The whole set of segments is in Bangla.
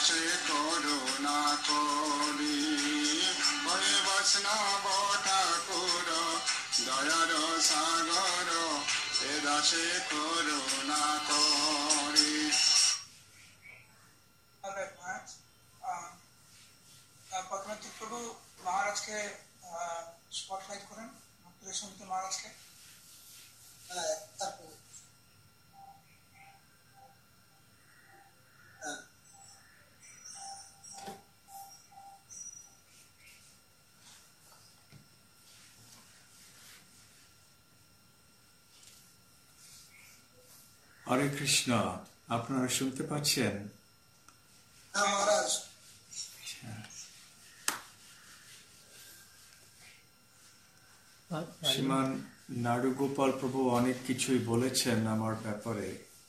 দাসে করুণা করি, ওই বৈষ্ণব ঠাকুর দয়ার সাগর, এ দাসে করুণা করি। প্রথমে তীর্থপ্রভু মহারাজকে স্পটলাইট করেন, সমিতি মহারাজকে। হরে কৃষ্ণ, আপনারা শুনতে পাচ্ছেন? শ্রীমান নাড়ুগোপাল প্রভু অনেক কিছুই বলেছেন আমার ব্যাপারে,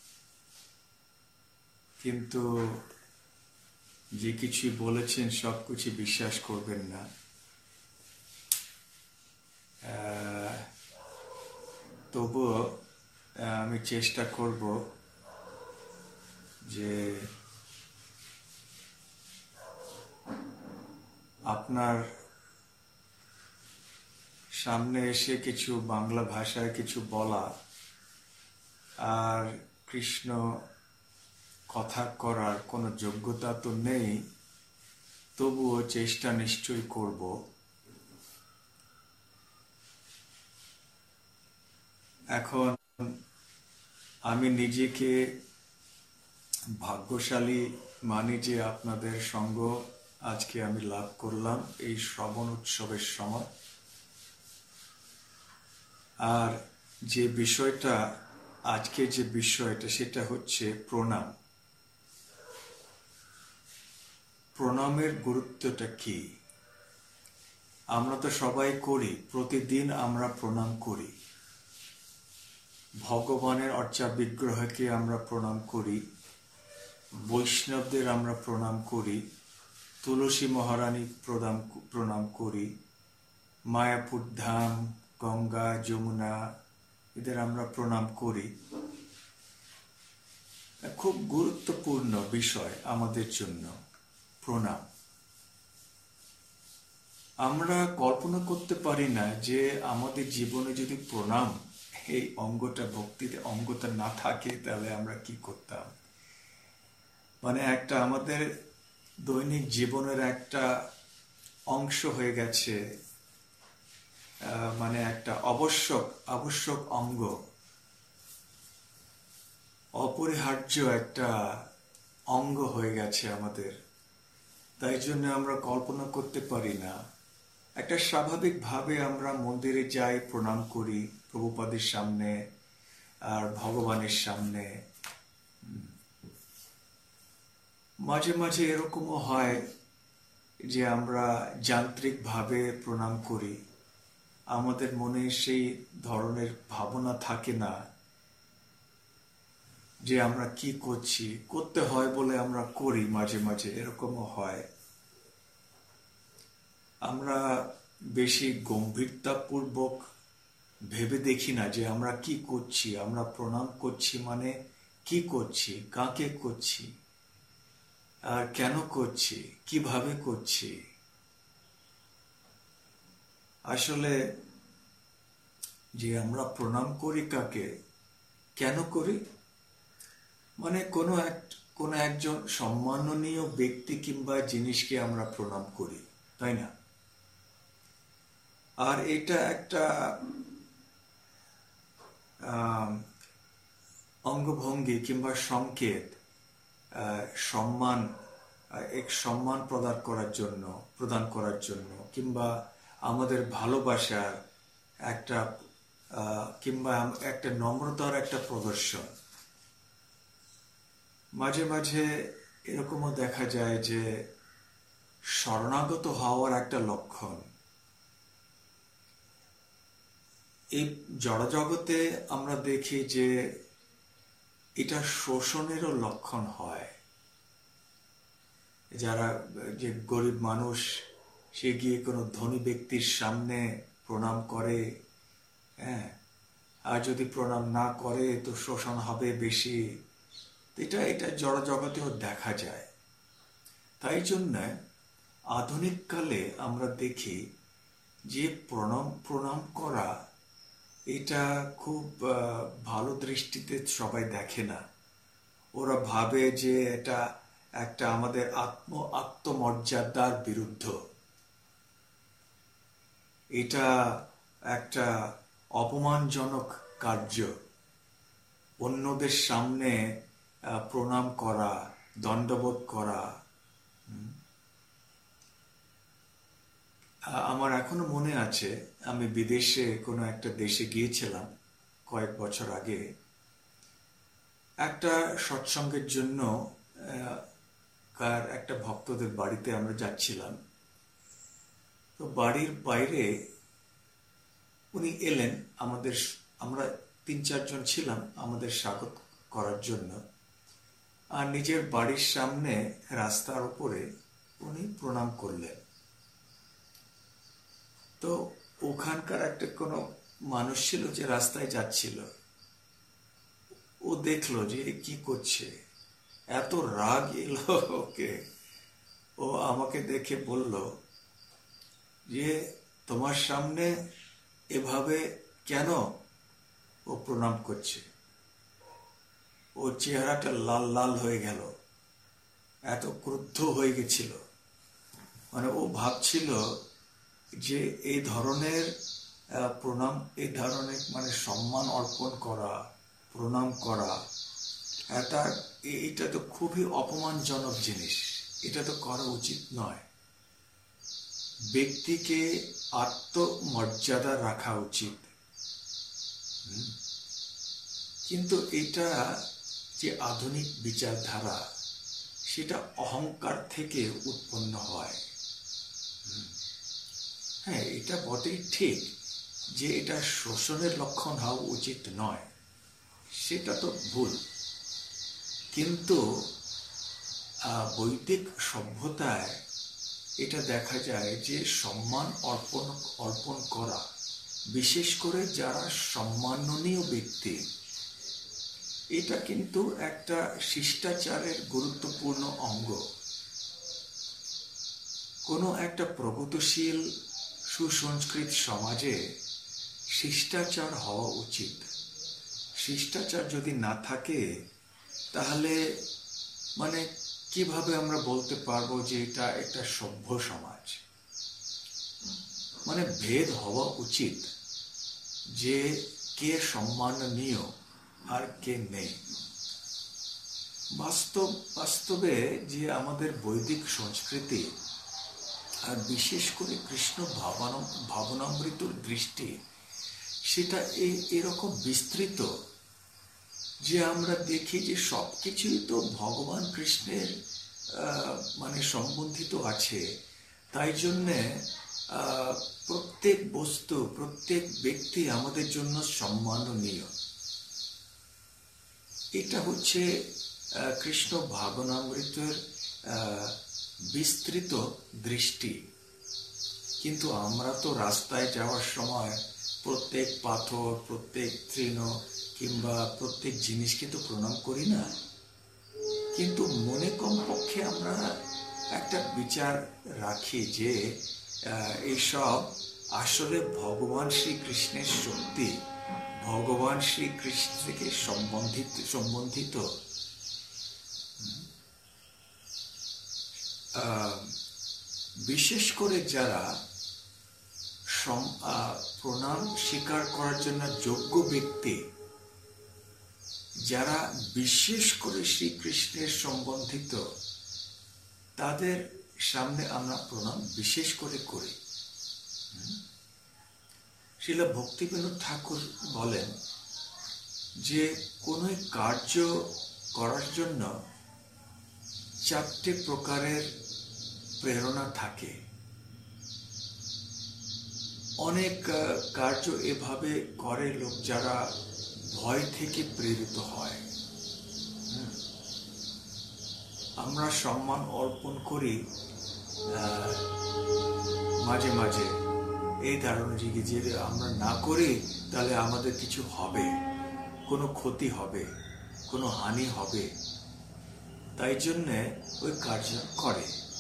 কিন্তু যে কিছুই বলেছেন সবকিছু বিশ্বাস করবেন না। তবুও আমি চেষ্টা করব যে আপনার সামনে এসে কিছু বাংলা ভাষায় কিছু বলা, আর কৃষ্ণ কথা করার কোনো যোগ্যতা তো নেই, তবুও চেষ্টা নিশ্চয়ই করব। এখন আমি নিজেকে ভাগ্যশালী মানি যে আপনাদের সঙ্গ আজকে আমি লাভ করলাম এই শ্রবণ উৎসবের সময়। আর যে বিষয়টা আজকে যে বিষয়টা সেটা হচ্ছে প্রণাম। প্রণামের গুরুত্বটা কি? আমরা তো সবাই করি, প্রতিদিন আমরা প্রণাম করি। ভগবানের অর্চা বিগ্রহকে আমরা প্রণাম করি, বৈষ্ণবদের আমরা প্রণাম করি, তুলসী মহারানী প্রণাম করি, মায়াপুর ধাম, গঙ্গা, যমুনা, এদের আমরা প্রণাম করি। খুব গুরুত্বপূর্ণ বিষয় আমাদের জন্য প্রণাম। আমরা কল্পনা করতে পারি না যে আমাদের জীবনে যদি প্রণাম এই অঙ্গটা, ভক্তিতে অঙ্গটা না থাকে, তাহলে আমরা কি করতাম। মানে একটা আমাদের দৈনিক জীবনের একটা অংশ হয়ে গেছে, মানে একটা আবশ্যক অঙ্গ, অপরিহার্য একটা অঙ্গ হয়ে গেছে আমাদের। তাই জন্য আমরা কল্পনা করতে পারি না। একটা স্বাভাবিকভাবে আমরা মন্দিরে যাই, প্রণাম করি প্রভুপাদের সামনে আর ভগবানের সামনে। মাঝে মাঝে এরকমও হয় যে আমরা যান্ত্রিকভাবে প্রণাম করি, আমাদের মনে সেই ধরনের ভাবনা থাকে না যে আমরা কি করছি। করতে হয় বলে আমরা করি, মাঝে মাঝে এরকমও হয়। আমরা বেশি গম্ভীরতাপূর্বক ভেবে দেখি না যে আমরা কি করছি। আমরা প্রণাম করছি মানে কি করছি, কাকে করছি, আর কেন করছি, কিভাবে করছি। আসলে যে আমরা প্রণাম করি কাকে, কেন করি, মানে কোনো একজন সম্মাননীয় ব্যক্তি কিংবা জিনিসকে আমরা প্রণাম করি, তাই না? আর এটা একটা অঙ্গভঙ্গি কিংবা সংকেত, সম্মান প্রদান করার জন্য কিংবা আমাদের ভালোবাসার একটা কিংবা একটা নম্রতার একটা প্রদর্শন। মাঝে মাঝে এরকমও দেখা যায় যে শরণাগত হওয়ার একটা লক্ষণ। এই জড়জগতে আমরা দেখি যে এটা শোষণেরও লক্ষণ হয়। যারা যে গরিব মানুষ, সে গিয়ে কোনো ধনী ব্যক্তির সামনে প্রণাম করে, হ্যাঁ, আর যদি প্রণাম না করে তো শোষণ হবে বেশি। এটা জড়জগতেও দেখা যায়। তাই জন্য আধুনিক কালে আমরা দেখি যে প্রণাম করা এটা খুব ভালো দৃষ্টিতে সবাই দেখে না। ওরা ভাবে যে এটা একটা আমাদের আত্মমর্যাদার বিরুদ্ধ, এটা একটা অপমানজনক কার্য। অন্যদের সামনে প্রণাম করা, দণ্ডবোধ করা। আমার এখনো মনে আছে, আমি বিদেশে কোনো একটা দেশে গিয়েছিলাম কয়েক বছর আগে। একটা সৎসঙ্গের জন্য একটা ভক্তদের বাড়িতে আমরা যাচ্ছিলাম। তো বাড়ির বাইরে উনি এলেন, আমরা 3-4 জন ছিলাম আমাদের স্বাগত করার জন্য। আর নিজের বাড়ির সামনে রাস্তার উপরে উনি প্রণাম করলেন। তো ওখানকার একটা কোনো মানুষ ছিল যে রাস্তায় যাচ্ছিল, ও দেখলো যে কি করছে, এত রাগ এলো ওকে। ও আমাকে দেখে বলল যে তোমার সামনে এভাবে কেন ও প্রণাম করছে। ওর চেহারাটা লাল লাল হয়ে গেল, এত ক্রুদ্ধ হয়ে গেছিল। মানে ও ভাবছিল যে এই ধরনের প্রণাম, এই ধরনের মানে সম্মান অর্পণ করা, প্রণাম করা, এটা তো খুবই অপমানজনক জিনিস, এটা তো করা উচিত নয়। ব্যক্তিকে আত্মমর্যাদা রাখা উচিত। কিন্তু এটা যে আধুনিক বিচারধারা, সেটা অহংকার থেকে উৎপন্ন হয়। হ্যাঁ, এটা বটেই ঠিক যে এটা শোষণের লক্ষণ হওয়া উচিত নয়, সেটা তো ভুল। কিন্তু বৈদিক সভ্যতায় এটা দেখা যায় যে সম্মান অর্পণ করা, বিশেষ করে যারা সম্মাননীয় ব্যক্তি, এটা কিন্তু একটা শিষ্টাচারের গুরুত্বপূর্ণ অঙ্গ। কোনো একটা প্রগতিশীল সুসংস্কৃত সমাজে শিষ্টাচার হওয়া উচিত। শিষ্টাচার যদি না থাকে তাহলে মানে কিভাবে আমরা বলতে পারবো যে এটা একটা সভ্য সমাজ? মানে ভেদ হওয়া উচিত যে কে সম্মাননীয় আর কে নেই। বাস্তবে যে আমাদের বৈদিক সংস্কৃতি আর বিশেষ করে কৃষ্ণ ভাবনামৃতর দৃষ্টি, সেটা এরকম বিস্তৃত যে আমরা দেখি যে সবকিছুই তো ভগবান কৃষ্ণের মানে সম্বন্ধিত আছে। তাই জন্যে প্রত্যেক বস্তু, প্রত্যেক ব্যক্তি আমাদের জন্য সম্মাননীয়। এটা হচ্ছে কৃষ্ণ ভাবনামৃতের বিস্তৃত দৃষ্টি। কিন্তু আমরা তো রাস্তায় যাওয়ার সময় প্রত্যেক পাথর, প্রত্যেক তৃণ কিংবা প্রত্যেক জিনিসকে তো প্রণাম করি না। কিন্তু মনে কমপক্ষে আমরা একটা বিচার রাখি যে এইসব আসলে ভগবান শ্রীকৃষ্ণের শক্তি, ভগবান শ্রীকৃষ্ণ থেকে সম্বন্ধিত। বিশেষ করে যারা প্রণাম স্বীকার করার জন্য যোগ্য ব্যক্তি, যারা বিশেষ করে শ্রীকৃষ্ণের সম্বন্ধিত, তাদের সামনে আমরা প্রণাম বিশেষ করে করি। শ্রীল ভক্তিবিনোদ ঠাকুর বলেন যে কোনো কার্য করার জন্য 4টে প্রকারের প্রেরণা থাকে। অনেক কার্য এভাবে করে লোক যারা ভয় থেকে প্রেরিত হয়। আমরা সম্মান অর্পণ করি মাঝে মাঝে এই ধারণা যে আমরা না করি তাহলে আমাদের কিছু হবে, কোনো ক্ষতি হবে, কোনো হানি হবে, তাই জন্যে ওই কার্য করে।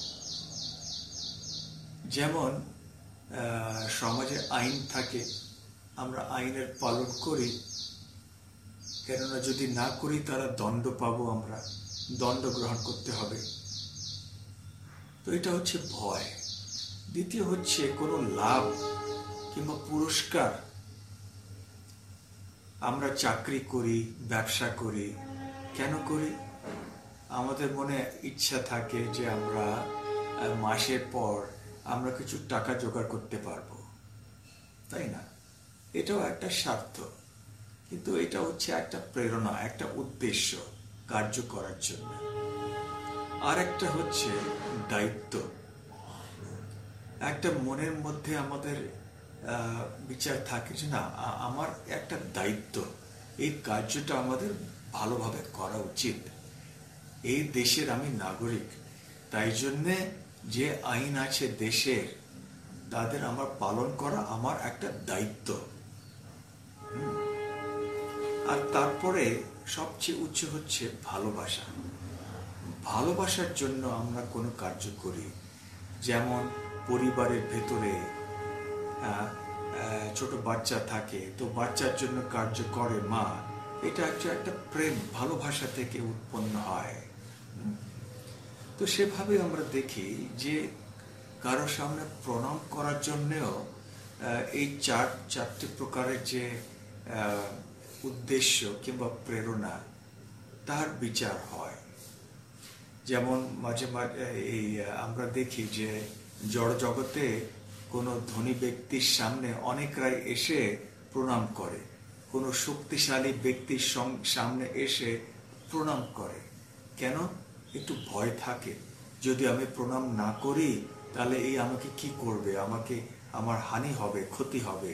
যেমন সমাজে আইন থাকে, আমরা আইনের পালন করি, কেননা যদি না করি তারা দণ্ড পাবো, আমরা দণ্ড গ্রহণ করতে হবে। তো এটা হচ্ছে ভয়। দ্বিতীয় হচ্ছে কোনো লাভ কিংবা পুরস্কার। আমরা চাকরি করি, ব্যবসা করি, কেন করি? আমাদের মনে ইচ্ছা থাকে যে আমরা মাসের পর আমরা কিছু টাকা জোগাড় করতে পারবো, তাই না? এটাও একটা স্বার্থ, কিন্তু এটা হচ্ছে একটা প্রেরণা, একটা উদ্দেশ্য কার্য করার জন্য। আর একটা হচ্ছে দায়িত্ব। একটা মনের মধ্যে আমাদের বিচার থাকে যে না, আমার একটা দায়িত্ব, এই কার্যটা আমাদের ভালোভাবে করা উচিত। এই দেশের আমি নাগরিক, তাই জন্যে যে আইন আছে দেশের, তাদের আমার পালন করা আমার একটা দায়িত্ব। আর তারপরে সবচেয়ে উচ্চ হচ্ছে ভালোবাসা। ভালোবাসার জন্য আমরা কোনো কার্য করি। যেমন পরিবারের ভেতরে ছোট বাচ্চা থাকে, তো বাচ্চার জন্য কার্য করে মা, এটা একটা প্রেম, ভালোবাসা থেকে উৎপন্ন হয়। তো সেভাবে আমরা দেখি যে কারো সামনে প্রণাম করার জন্যেও এই চারটি প্রকারের যে উদ্দেশ্য কিংবা প্রেরণা, তার বিচার হয়। যেমন মাঝে মাঝে আমরা দেখি যে জড় জগতে কোনো ধনী ব্যক্তির সামনে অনেকরাই এসে প্রণাম করে, কোনো শক্তিশালী ব্যক্তির সামনে এসে প্রণাম করে। কেন? একটু ভয় থাকে, যদি আমি প্রণাম না করি তাহলে এই আমাকে কি করবে, আমার হানি হবে, ক্ষতি হবে।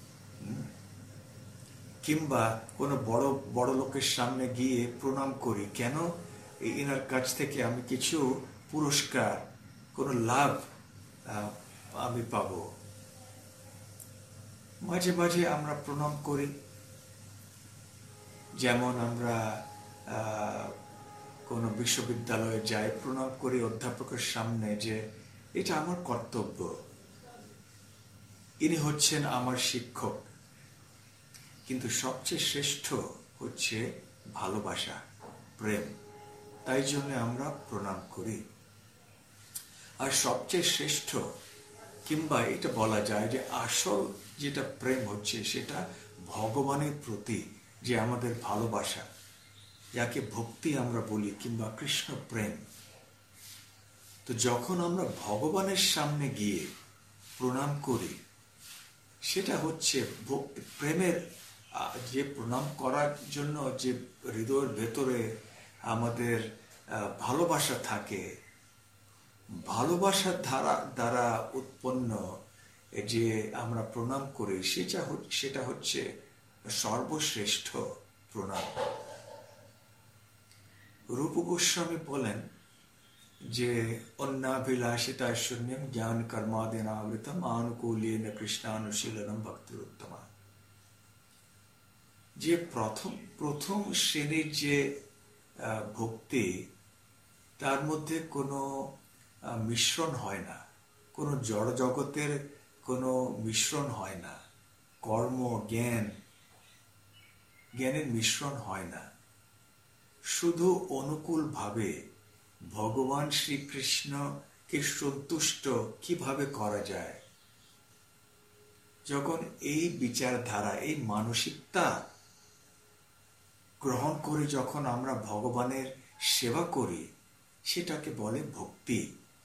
কিংবা কোনো বড় লোকের সামনে গিয়ে প্রণাম করি, কেন? এনার কাছ থেকে আমি কিছু পুরস্কার, কোনো লাভ আমি পাব। মাঝে মাঝে আমরা প্রণাম করি, যেমন আমরা কোনো বিশ্ববিদ্যালয়ে যাই, প্রণাম করি অধ্যাপকের সামনে যে এটা আমার কর্তব্য, ইনি হচ্ছেন আমার শিক্ষক। কিন্তু সবচেয়ে শ্রেষ্ঠ হচ্ছে ভালোবাসা, প্রেম, তাই জন্য আমরা প্রণাম করি। আর সবচেয়ে শ্রেষ্ঠ কিংবা এটা বলা যায় যে আসল যেটা প্রেম হচ্ছে, সেটা ভগবানের প্রতি যে আমাদের ভালোবাসা, যাকে ভক্তি আমরা বলি কিংবা কৃষ্ণ প্রেম। তো যখন আমরা ভগবানের সামনে গিয়ে প্রণাম করি, সেটা হচ্ছে প্রেমের, যে প্রণাম করার জন্য যে হৃদয়ের ভেতরে আমাদের ভালোবাসা থাকে, ভালোবাসার দ্বারা উৎপন্ন যে আমরা প্রণাম করি, সেটা হচ্ছে সর্বশ্রেষ্ঠ প্রণাম। রূপ গোস্বামী বলেন যে অন্যাভিলাষিতা শূন্যম জ্ঞান কর্মাদিনাবৃতম আনুকূল্যেন কৃষ্ণানুশীলনম ভক্তিরুত্তমা। যে প্রথম শ্রেণীর যে ভক্তি, তার মধ্যে কোনো মিশ্রণ হয় না, কোনো জড় জগতের কোনো মিশ্রণ হয় না, কর্ম জ্ঞানের মিশ্রণ হয় না। শুধু অনুকূলভাবে ভগবান শ্রীকৃষ্ণকে সন্তুষ্ট কিভাবে করা যায়, যখন এই বিচারধারা, এই মানসিকতা গ্রহণ করে যখন আমরা ভগবানের সেবা করি, সেটাকে বলে ভক্তি।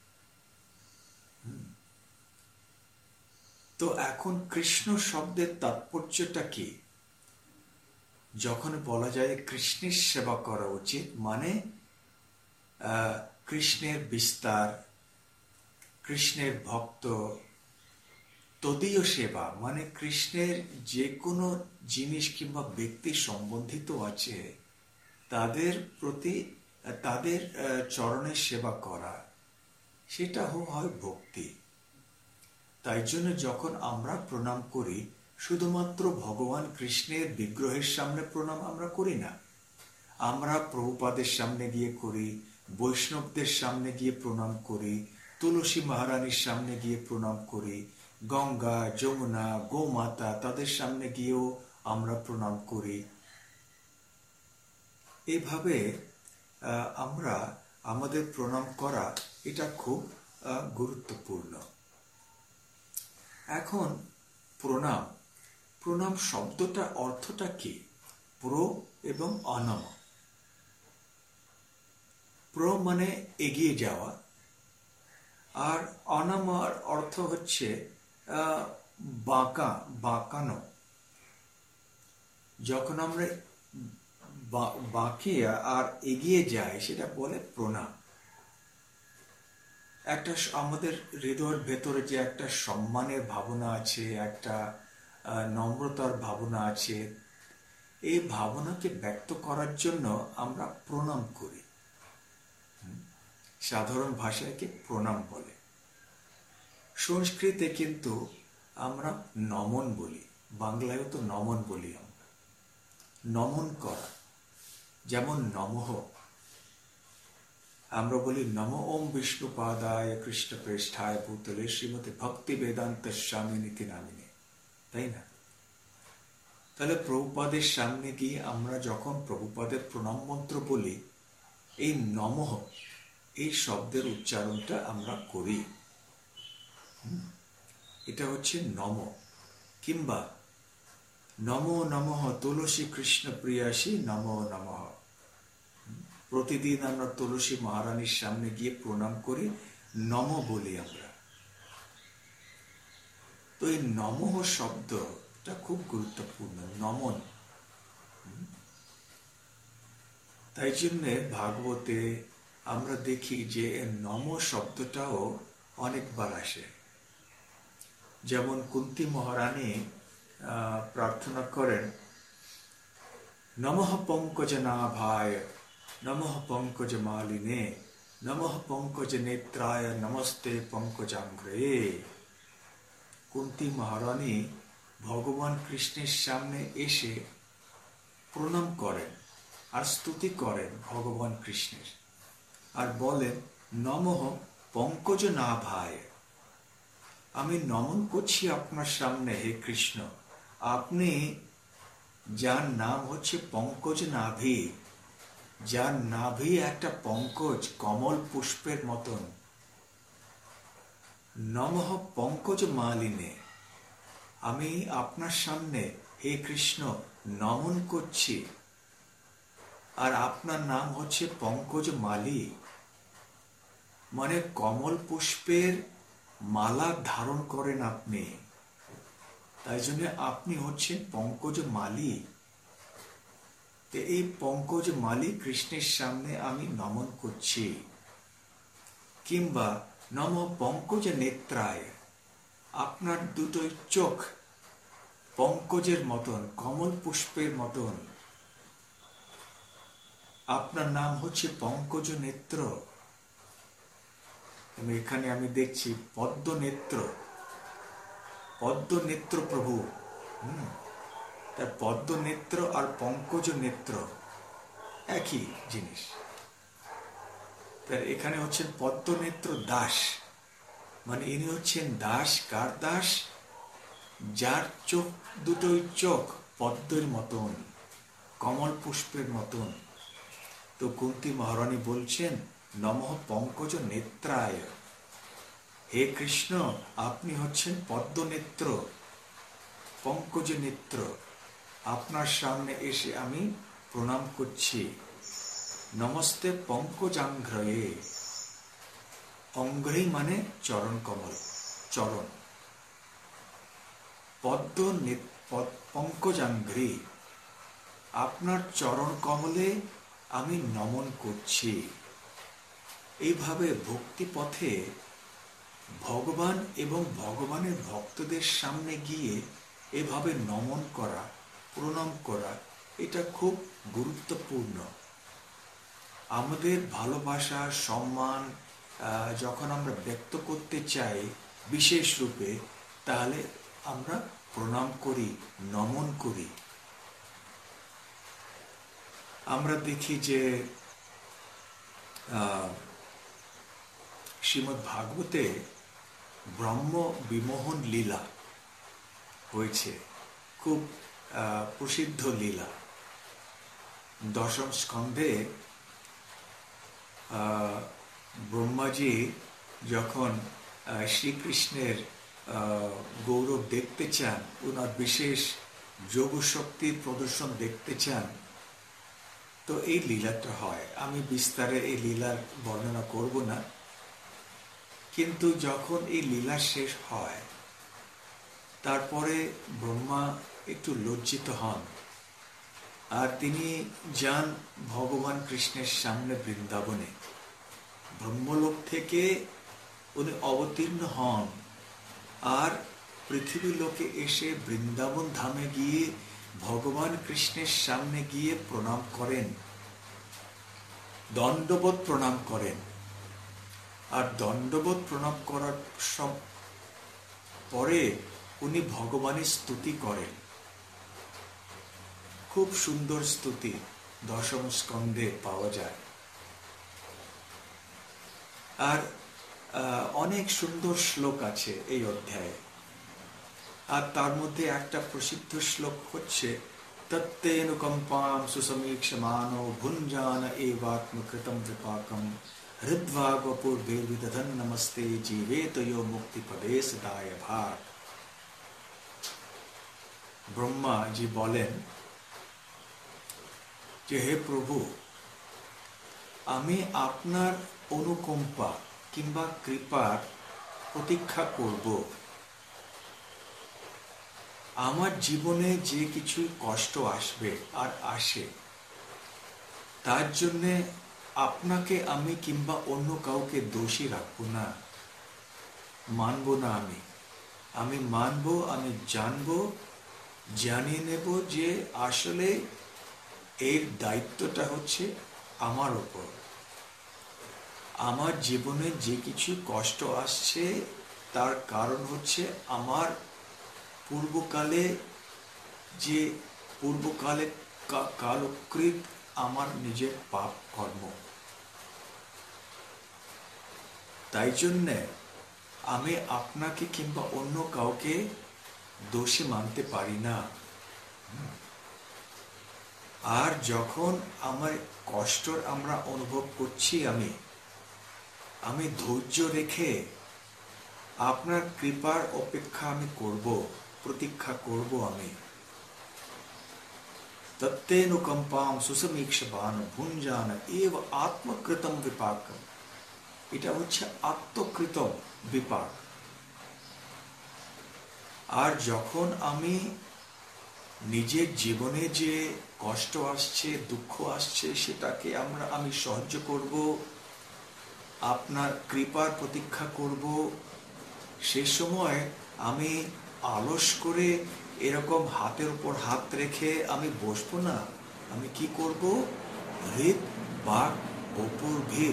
তো এখন কৃষ্ণ শব্দের তাৎপর্যটা কি? যখন বলা যায় কৃষ্ণের সেবা করা উচিত, মানে কৃষ্ণের বিস্তার, কৃষ্ণের ভক্ত, তদীয় সেবা, মানে কৃষ্ণের যে কোনো জিনিস কিংবা ব্যক্তি সম্বন্ধিত আছে, তাদের প্রতি, তাদের চরণের সেবা করা, সেটা হয় ভক্তি। তাই জন্য যখন আমরা প্রণাম করি, শুধুমাত্র ভগবান কৃষ্ণের বিগ্রহের সামনে প্রণাম আমরা করি না, আমরা প্রভুপাদের সামনে গিয়ে করি, বৈষ্ণবদের সামনে গিয়ে প্রণাম করি, তুলসী মহারানীর সামনে গিয়ে প্রণাম করি, গঙ্গা, যমুনা, গোমাতা তাদের সামনে গিয়েও আমরা প্রণাম করি। এইভাবে আমরা আমাদের প্রণাম করা এটা খুব গুরুত্বপূর্ণ। এখন প্রণাম, প্রণাম শব্দটার অর্থটা কি? প্রো এবং অনম। প্রো মানে এগিয়ে যাওয়া, আর অনমার অর্থ হচ্ছে বাঁকানো। যখন আমরা বাঁকিয়ে আর এগিয়ে যাই সেটা বলে প্রণাম। একটা আমাদের হৃদয়ের ভেতরে যে একটা সম্মানের ভাবনা আছে, একটা নম্রতার ভাবনা আছে, এই ভাবনাকে ব্যক্ত করার জন্য আমরা প্রণাম করি। সাধারণ ভাষায় কি প্রণাম বলে। সংস্কৃতে কিন্তু আমরা নমন বলি, বাংলায়ও তো নমন বলি আমরা। নমন করা, যেমন নমঃ, আমরা বলি নম ওম বিষ্ণুপাদায় কৃষ্ণপ্রেষ্ঠায় ভূতলে শ্রীমতী ভক্তি বেদান্ত স্বামিনীতি নামিনে, তাই না? তাহলে প্রভুপাদের সামনে গিয়ে আমরা যখন প্রভুপাদের প্রণাম মন্ত্র বলি, এই নমঃ এই শব্দের উচ্চারণটা আমরা করি। এটা হচ্ছে নম। কিংবা নমো নমঃ তুলসী কৃষ্ণ প্রিয়াসী নমো নমঃ। প্রতিদিন আমরা তুলসী মহারানীর সামনে গিয়ে প্রণাম করি, নম বলি আমরা। তো এই নমঃ শব্দটা খুব গুরুত্বপূর্ণ, নমন। তাই জন্যে ভাগবতে আমরা দেখি যে নম শব্দটাও অনেকবার আসে। যেমন কুন্তী মহারানী প্রার্থনা করেন, নমঃ পঙ্কজ নাভায় নমঃ পঙ্কজ মালিনে নমঃ পঙ্কজ নেত্রায় নমস্তে পঙ্কজাঙ্ঘ্রে। কুন্তী মহারানী ভগবান কৃষ্ণের সামনে এসে প্রণাম করেন আর স্তুতি করেন ভগবান কৃষ্ণের, আর বলেন নমঃ পঙ্কজ নাভায়, আমি নমন করছি আপনার সামনে হে কৃষ্ণ, আপনি যার নাম হচ্ছে পঙ্কজ নাভি, যার নাভি একটা পঙ্কজ কমল পুষ্পের মতন। নমঃ পঙ্কজ মালিনে, আমি আপনার সামনে হে কৃষ্ণ নমন করছি, আর আপনার নাম হচ্ছে পঙ্কজ মালি, মানে কমল পুষ্পের মালা ধারণ করেন আপনি, তাই জন্য আপনি হচ্ছেন পঙ্কজ মালি। এই পঙ্কজ মালি কৃষ্ণের সামনে আমি নমন করছি। কিংবা নম পঙ্কজ নেত্রায়, আপনার দুটোই চোখ পঙ্কজের মতন, কমল পুষ্পের মতন, আপনার নাম হচ্ছে পঙ্কজ নেত্র। এখানে আমি দেখছি পদ্ম নেত্র, পদ্ম নেত্র প্রভু। তার পদ্ম নেত্র আর পঙ্কজ নেত্র একই জিনিস। তার এখানে হচ্ছেন পদ্ম নেত্র দাস, মানে ইনি হচ্ছেন দাস। কার দাস? যার চোখ দুটোই চোখ পদ্মের মতন, কমল পুষ্পের মতন। তো কুন্তী মহারানী বলছেন নমঃ পঙ্কজ নেত্রায়, হে কৃষ্ণ আপনি হচ্ছেন পদ্ম নেত্র, পঙ্কজ নেত্র, আপনার সামনে এসে আমি প্রণাম করছি। নমস্তে পঙ্কজাঙ্ঘ্রয়ে, অঙ্ঘ্রি মানে চরণ কমল, চরণ। পঙ্কজাঙ্ঘ্রি, আপনার চরণ কমলে আমি নমন করছি। এইভাবে ভক্তি পথে ভগবান এবং ভগবানের ভক্তদের সামনে গিয়ে এভাবে নমন করা, প্রণাম করা, এটা খুব গুরুত্বপূর্ণ। আমাদের ভালোবাসা, সম্মান যখন আমরা ব্যক্ত করতে চাই বিশেষ রূপে, তাহলে আমরা প্রণাম করি, নমন করি। আমরা দেখি যে শ্রীমদ্ ভাগবতে ব্রহ্ম বিমোহন লীলা হয়েছে, খুব প্রসিদ্ধ লীলা। দশম স্কন্ধে ব্রহ্মাজি যখন শ্রীকৃষ্ণের গৌরব দেখতে চান, ওনার বিশেষ যোগ শক্তির প্রদর্শন দেখতে চান, তো এই লীলাটা হয়। আমি বিস্তারে এই লীলার বর্ণনা করব না, কিন্তু যখন এই লীলা শেষ হয় তারপরে ব্রহ্মা একটু লজ্জিত হন, আর তিনি যান ভগবান কৃষ্ণের সামনে বৃন্দাবনে। ব্রহ্মলোক থেকে উনি অবতীর্ণ হন আর পৃথিবী লোকে এসে বৃন্দাবন ধামে গিয়ে ভগবান কৃষ্ণের সামনে গিয়ে প্রণাম করেন, দণ্ডবোধ প্রণাম করেন। আর দণ্ডবোধ প্রণাম করার পরে উনি ভগবানের স্তুতি করেন, খুব সুন্দর স্তুতি দশম স্কন্ধে পাওয়া যায়। আর অনেক সুন্দর শ্লোক আছে এই অধ্যায়ে, আর তার মধ্যে একটা প্রসিদ্ধ শ্লোক হচ্ছে তত্তেনুকম্পাম সুসমীক্ষমানো ভুঞ্জান এবাত্মকৃতম বিপাকম হৃদ্ভাগ বপুর্ভির্বিদধন নমস্তে জীবেতयो মুক্তিপদে সদায় ভাগ। ব্রহ্মা জি বলেন যে হে প্রভু, আমি আপনার অনুকম্পা কিংবা কৃপার প্রতীক্ষা করব। আমার জীবনে যে কিছু কষ্ট আসবে আর আসে, তার জন্যে আপনাকে আমি কিংবা অন্য কাউকে দোষী রাখবো না, মানব না। আমি মানব, আমি জানবো, জানিয়ে নেব যে আসলে এর দায়িত্বটা হচ্ছে আমার উপর। আমার জীবনে যে কিছু কষ্ট আসছে তার কারণ হচ্ছে আমার পূর্বকালে কালকৃত আমার নিজের পাপ কর্ম। তাই জন্যে আমি আপনাকে কিংবা অন্য কাউকে দোষী মানতে পারি না। আর যখন আমার কষ্ট আমরা অনুভব করছি, আমি ধৈর্য রেখে আপনার কৃপার অপেক্ষা আমি করব, প্রতীক্ষা করব। আমি তত্তেনুকম্পাম সুসমীক্ষবান ভুঞ্জান এব আত্মকৃতম বিপাকম। এটা হচ্ছে আত্মকৃত বিপাক। আর যখন আমি নিজের জীবনে যে কষ্ট আসছে, দুঃখ আসছে, সেটাকে আমি সহ্য করব, আপনার কৃপার প্রতীক্ষা করব। সে সময় আমি আলস করে এরকম হাতের উপর হাত রেখে আমি বসবো না। আমি কি করব? হৃদ বাক অপূর্ভির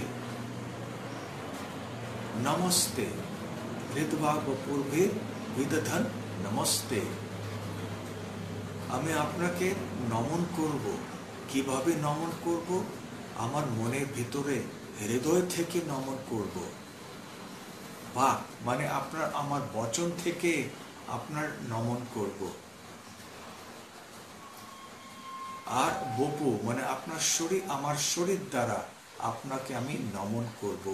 নমস্তে, হৃদ বাক অপূর্ভির বিদধন নমস্তে। আমি আপনাকে নমন করব। কিভাবে নমন করব? আমার মনের ভিতরে হৃদয় থেকে নমন করব। বাক মানে আমার বচন থেকে আপনার নমন করব। আর বপু মানে আপনার শরীর, আমার শরীর দ্বারা আপনাকে আমি নমন করব।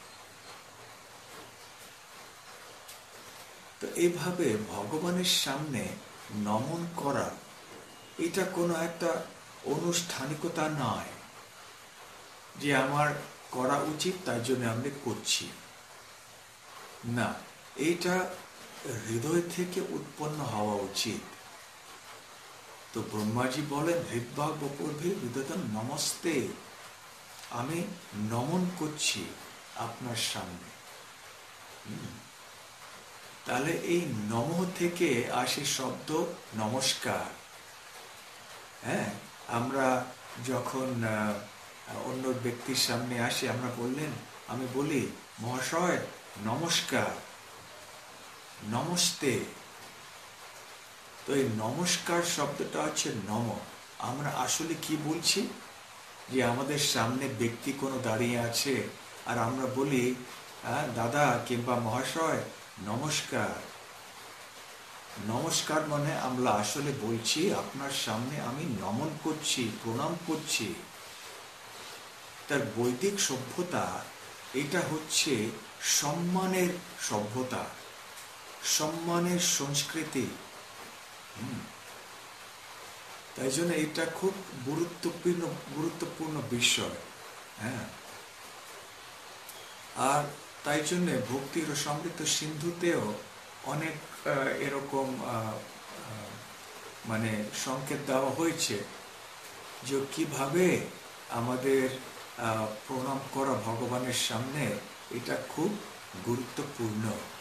তো এইভাবে ভগবানের সামনে নমন করা, এটা কোনো একটা আনুষ্ঠানিকতা নয় যে আমার করা উচিত তাই জন্য আমি করছি না। এইটা হৃদয় থেকে উৎপন্ন হওয়া উচিত। তো ব্রহ্মাজি বলেন হৃদবাগ বপুর্ভির বিদধন নমস্তে, আমি নমন করছি আপনার সামনে। তাহলে এই নম থেকে আসে শব্দ নমস্কার। হ্যাঁ, আমরা যখন অন্য ব্যক্তির সামনে আসি, আমি বলি মহাশয় নমস্কার, নমস্তে। তো এই নমস্কার শব্দটা হচ্ছে নম। আমরা আসলে কি বলছি? যে আমাদের সামনে ব্যক্তি কোনো দাঁড়িয়ে আছে আর আমরা বলি দাদা কিংবা মহাশয় নমস্কার। নমস্কার মানে আমরা আসলে বলছি আপনার সামনে আমি নমন করছি, প্রণাম করছি। তার বৈদিক সভ্যতা এটা হচ্ছে সম্মানের সভ্যতা, সম্মানের সংস্কৃতি। তাই জন্য এটা খুব গুরুত্বপূর্ণ বিষয়। হ্যাঁ, আর তাই জন্য ভক্তির ও সমৃদ্ধ সিন্ধুতেও অনেক এরকম মানে সংকেত দেওয়া হয়েছে যে কিভাবে আমাদের প্রণাম করা ভগবানের সামনে এটা খুব গুরুত্বপূর্ণ।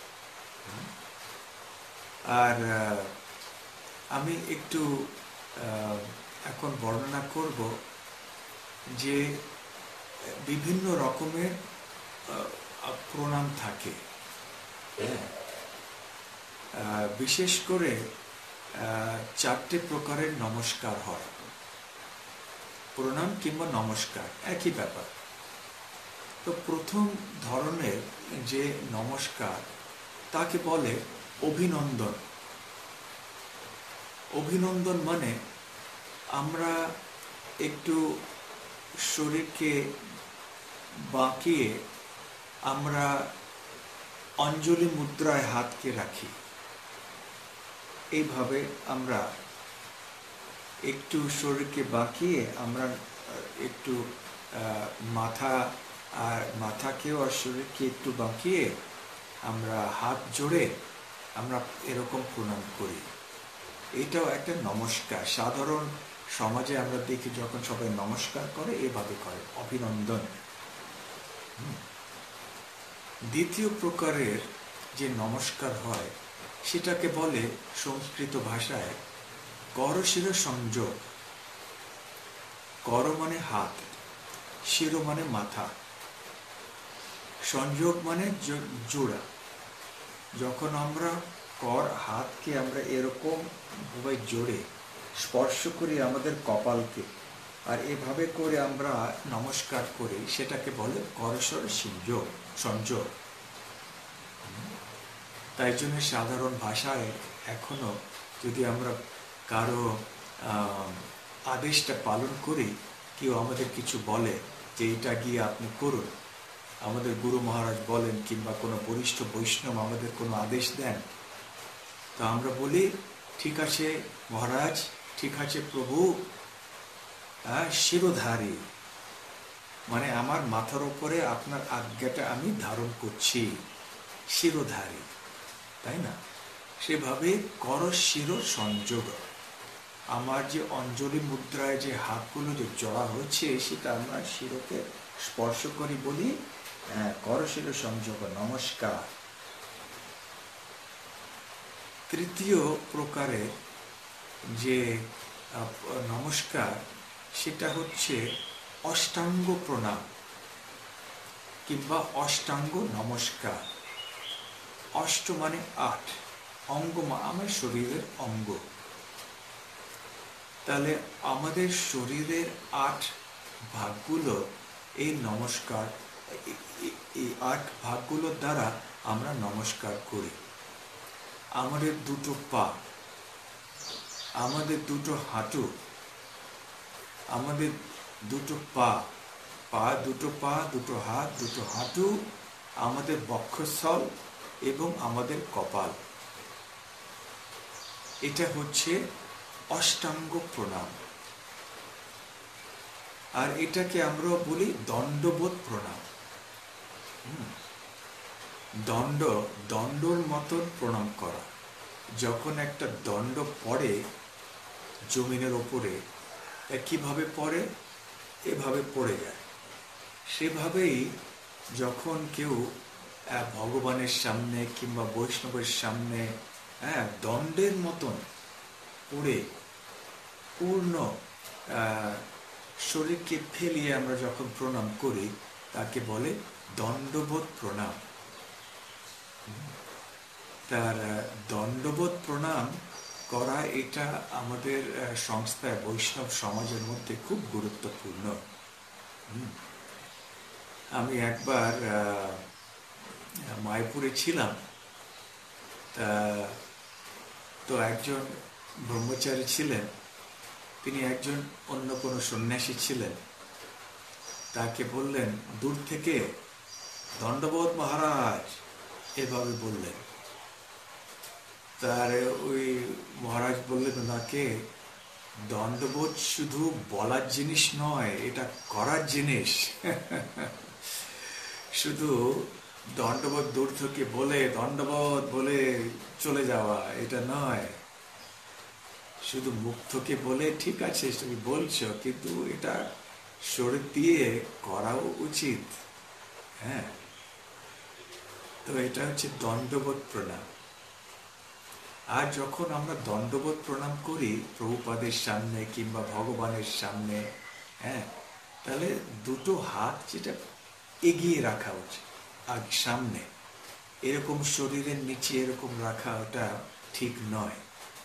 আর আমি একটু এখন বর্ণনা করব যে বিভিন্ন রকমের প্রণাম থাকে। বিশেষ করে 4টে প্রকারের নমস্কার হয়। প্রণাম কিংবা নমস্কার একই ব্যাপার। তো প্রথম ধরনের যে নমস্কার তাকে বলে অভিনন্দন। অভিনন্দন মানে আমরা একটু শরীরকে বাঁকিয়ে আমরা অঞ্জলি মুদ্রায় হাতকে রাখি। এইভাবে আমরা একটু শরীরকে বাঁকিয়ে আমরা একটু মাথাকেও আর শরীরকে একটু বাঁকিয়ে আমরা হাত জোড়ে আমরা এরকম প্রণাম করি। এটাও একটা নমস্কার। সাধারণ সমাজে আমরা দেখি যখন সবাই নমস্কার করে এভাবে করে, অভিনন্দন। দ্বিতীয় প্রকারের যে নমস্কার হয় সেটাকে বলে সংস্কৃত ভাষায় করশির সংযোগ। কর মানে হাত, শির মানে মাথা, সংযোগ মানে জোড়া। যখন আমরা হাতকে আমরা এরকম ভাবে জোড়ে স্পর্শ করি আমাদের কপালকে, আর এভাবে করে আমরা নমস্কার করি, সেটাকে বলে করশর সংযোগ। তাই জন্য সাধারণ ভাষায় এখনো যদি আমরা কারো আদেশটা পালন করি, কেউ আমাদের কিছু বলে যে এটা গিয়ে আপনি করুন, আমাদের গুরু মহারাজ বলেন কিংবা কোনো বরিষ্ঠ বৈষ্ণব আমাদের কোনো আদেশ দেন, তো আমরা বলি ঠিক আছে মহারাজ, ঠিক আছে প্রভু, শিরোধারী মানে আমার মাথার উপরে আপনার আজ্ঞাটা আমি ধারণ করছি, শিরোধারী, তাই না? সেভাবে করশির সংযোগ। আমার যে অঞ্জলি মুদ্রায় যে হাতগুলো যে জড়া হচ্ছে সেটা আমরা শিরোকে স্পর্শ করি, বলি করশির সংযোগ, নমস্কার। তৃতীয় প্রকারের যে নমস্কার সেটা হচ্ছে অষ্টাঙ্গ প্রণাম কিংবা অষ্টাঙ্গ নমস্কার। অষ্ট মানে 8, অঙ্গ আমার শরীরের অঙ্গ। তাহলে আমাদের শরীরের 8 ভাগগুলো এই নমস্কার, এই 8 ভাগগুলোর দ্বারা আমরা নমস্কার করি। আমাদের 2টো পা, আমাদের 2টো হাঁটু, আমাদের 2টো পা, 2টো পা, 2টো হাত, 2টো হাঁটু, আমাদের বক্ষস্থল এবং আমাদের কপাল, এটা হচ্ছে অষ্টাঙ্গ প্রণাম। আর এটাকে আমরা বলি দণ্ডবোধ প্রণাম। দণ্ডর মতন প্রণাম করা। যখন একটা দণ্ড পড়ে জমিনের ওপরে, কিভাবে পড়ে? এভাবে পড়ে যায়। সেভাবেই যখন কেউ ভগবানের সামনে কিংবা বৈষ্ণবের সামনে দণ্ডের মতন পড়ে পূর্ণ শরীরকে ফেলিয়ে আমরা যখন প্রণাম করি তাকে বলে দণ্ডবোধ প্রণাম। তার দণ্ডবোধ প্রণাম করা এটা আমাদের সংস্থায় বৈষ্ণব সমাজের মধ্যে খুব গুরুত্বপূর্ণ। আমি একবার মায়াপুরে ছিলাম। তা তো একজন ব্রহ্মচারী ছিলেন, তিনি একজন অন্য কোনো সন্ন্যাসী ছিলেন, তাকে বললেন দূর থেকে, দণ্ডবোধ মহারাজ, এভাবে বললেন। তার ওই মহারাজ বললেন ওনাকে, দণ্ডবোধ শুধু বলার জিনিস নয়, এটা করার জিনিস। শুধু দণ্ডবোধ দূর থেকে বলে দণ্ডবোধ বলে চলে যাওয়া এটা নয়। শুধু মুখ থেকে বলে ঠিক আছে তুমি বলছো, কিন্তু এটা শরীর দিয়ে করাও উচিত। হ্যাঁ, তো এটা হচ্ছে দণ্ডবোধ প্রণাম। আর যখন আমরা দণ্ডবোধ প্রণাম করি প্রভুপাদের সামনে কিংবা ভগবানের সামনে, হ্যাঁ, তাহলে দুটো হাত যেটা এগিয়ে রাখা উচিত আর সামনে, এরকম শরীরের নিচে এরকম রাখা ওটা ঠিক নয়।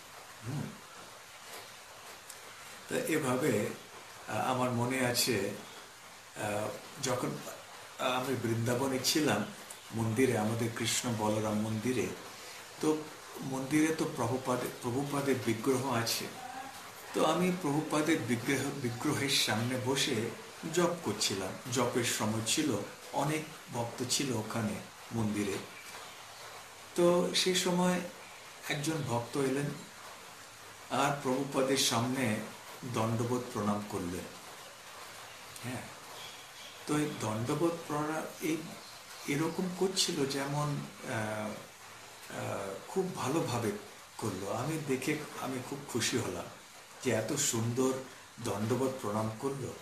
তো এভাবে আমার মনে আছে, যখন আমি বৃন্দাবনে ছিলাম মন্দিরে, আমাদের কৃষ্ণ বলরাম মন্দিরে, তো মন্দিরে তো প্রভুপাদের বিগ্রহ আছে। তো আমি প্রভুপাদের বিগ্রহের সামনে বসে জপ করছিলাম। জপের সময় ছিল, অনেক ভক্ত ছিল ওখানে মন্দিরে। তো সেই সময় একজন ভক্ত এলেন আর প্রভুপাদের সামনে দণ্ডবোধ প্রণাম করলেন। হ্যাঁ, তো এই দণ্ডবোধ প্রণাম এরকম করছিল যেমন খুব ভালোভাবে করলো। আমি দেখে আমি খুব খুশি হলাম যে এত সুন্দর দণ্ডবোধ প্রণাম করলো।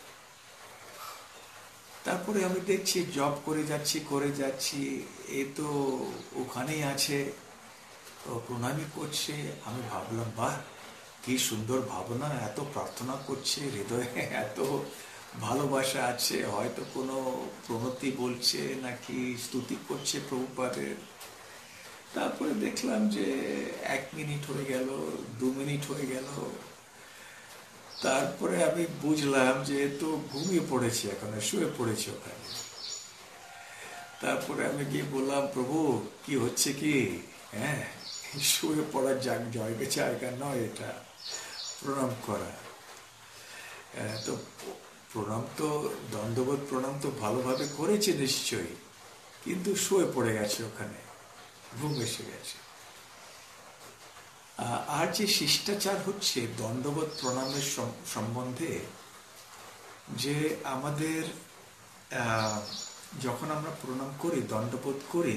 তারপরে আমি দেখছি জব করে যাচ্ছি, এ তো ওখানেই আছে, প্রণামই করছে। আমি ভাবলাম বাহ, কি সুন্দর ভাবনা, এত প্রার্থনা করছে, হৃদয়ে এত ভালোবাসা আছে, হয়তো কোনো প্রণতি বলছে নাকি স্তুতি করছে প্রভুপাদের। তারপরে দেখলাম যে 1 মিনিট হয়ে গেল, 2 মিনিট হয়ে গেল। তারপরে আমি বুঝলাম যে তো ঘুমিয়ে পড়েছি, এখন শুয়ে পড়েছি ওখানে। তারপরে আমি গিয়ে বললাম, প্রভু কি হচ্ছে কি? হ্যাঁ, শুয়ে পড়ার জায়গা নয় এটা, প্রণাম করা। তো প্রণাম তো, দণ্ডবোধ প্রণাম তো ভালোভাবে করেছে নিশ্চয়ই, কিন্তু শুয়ে পড়ে গেছে ওখানে, ঘুম এসে গেছে। আর যে শিষ্টাচার হচ্ছে দণ্ডবোধ প্রণামের সম্বন্ধে, যে আমাদের যখন আমরা প্রণাম করি, দণ্ডবোধ করি,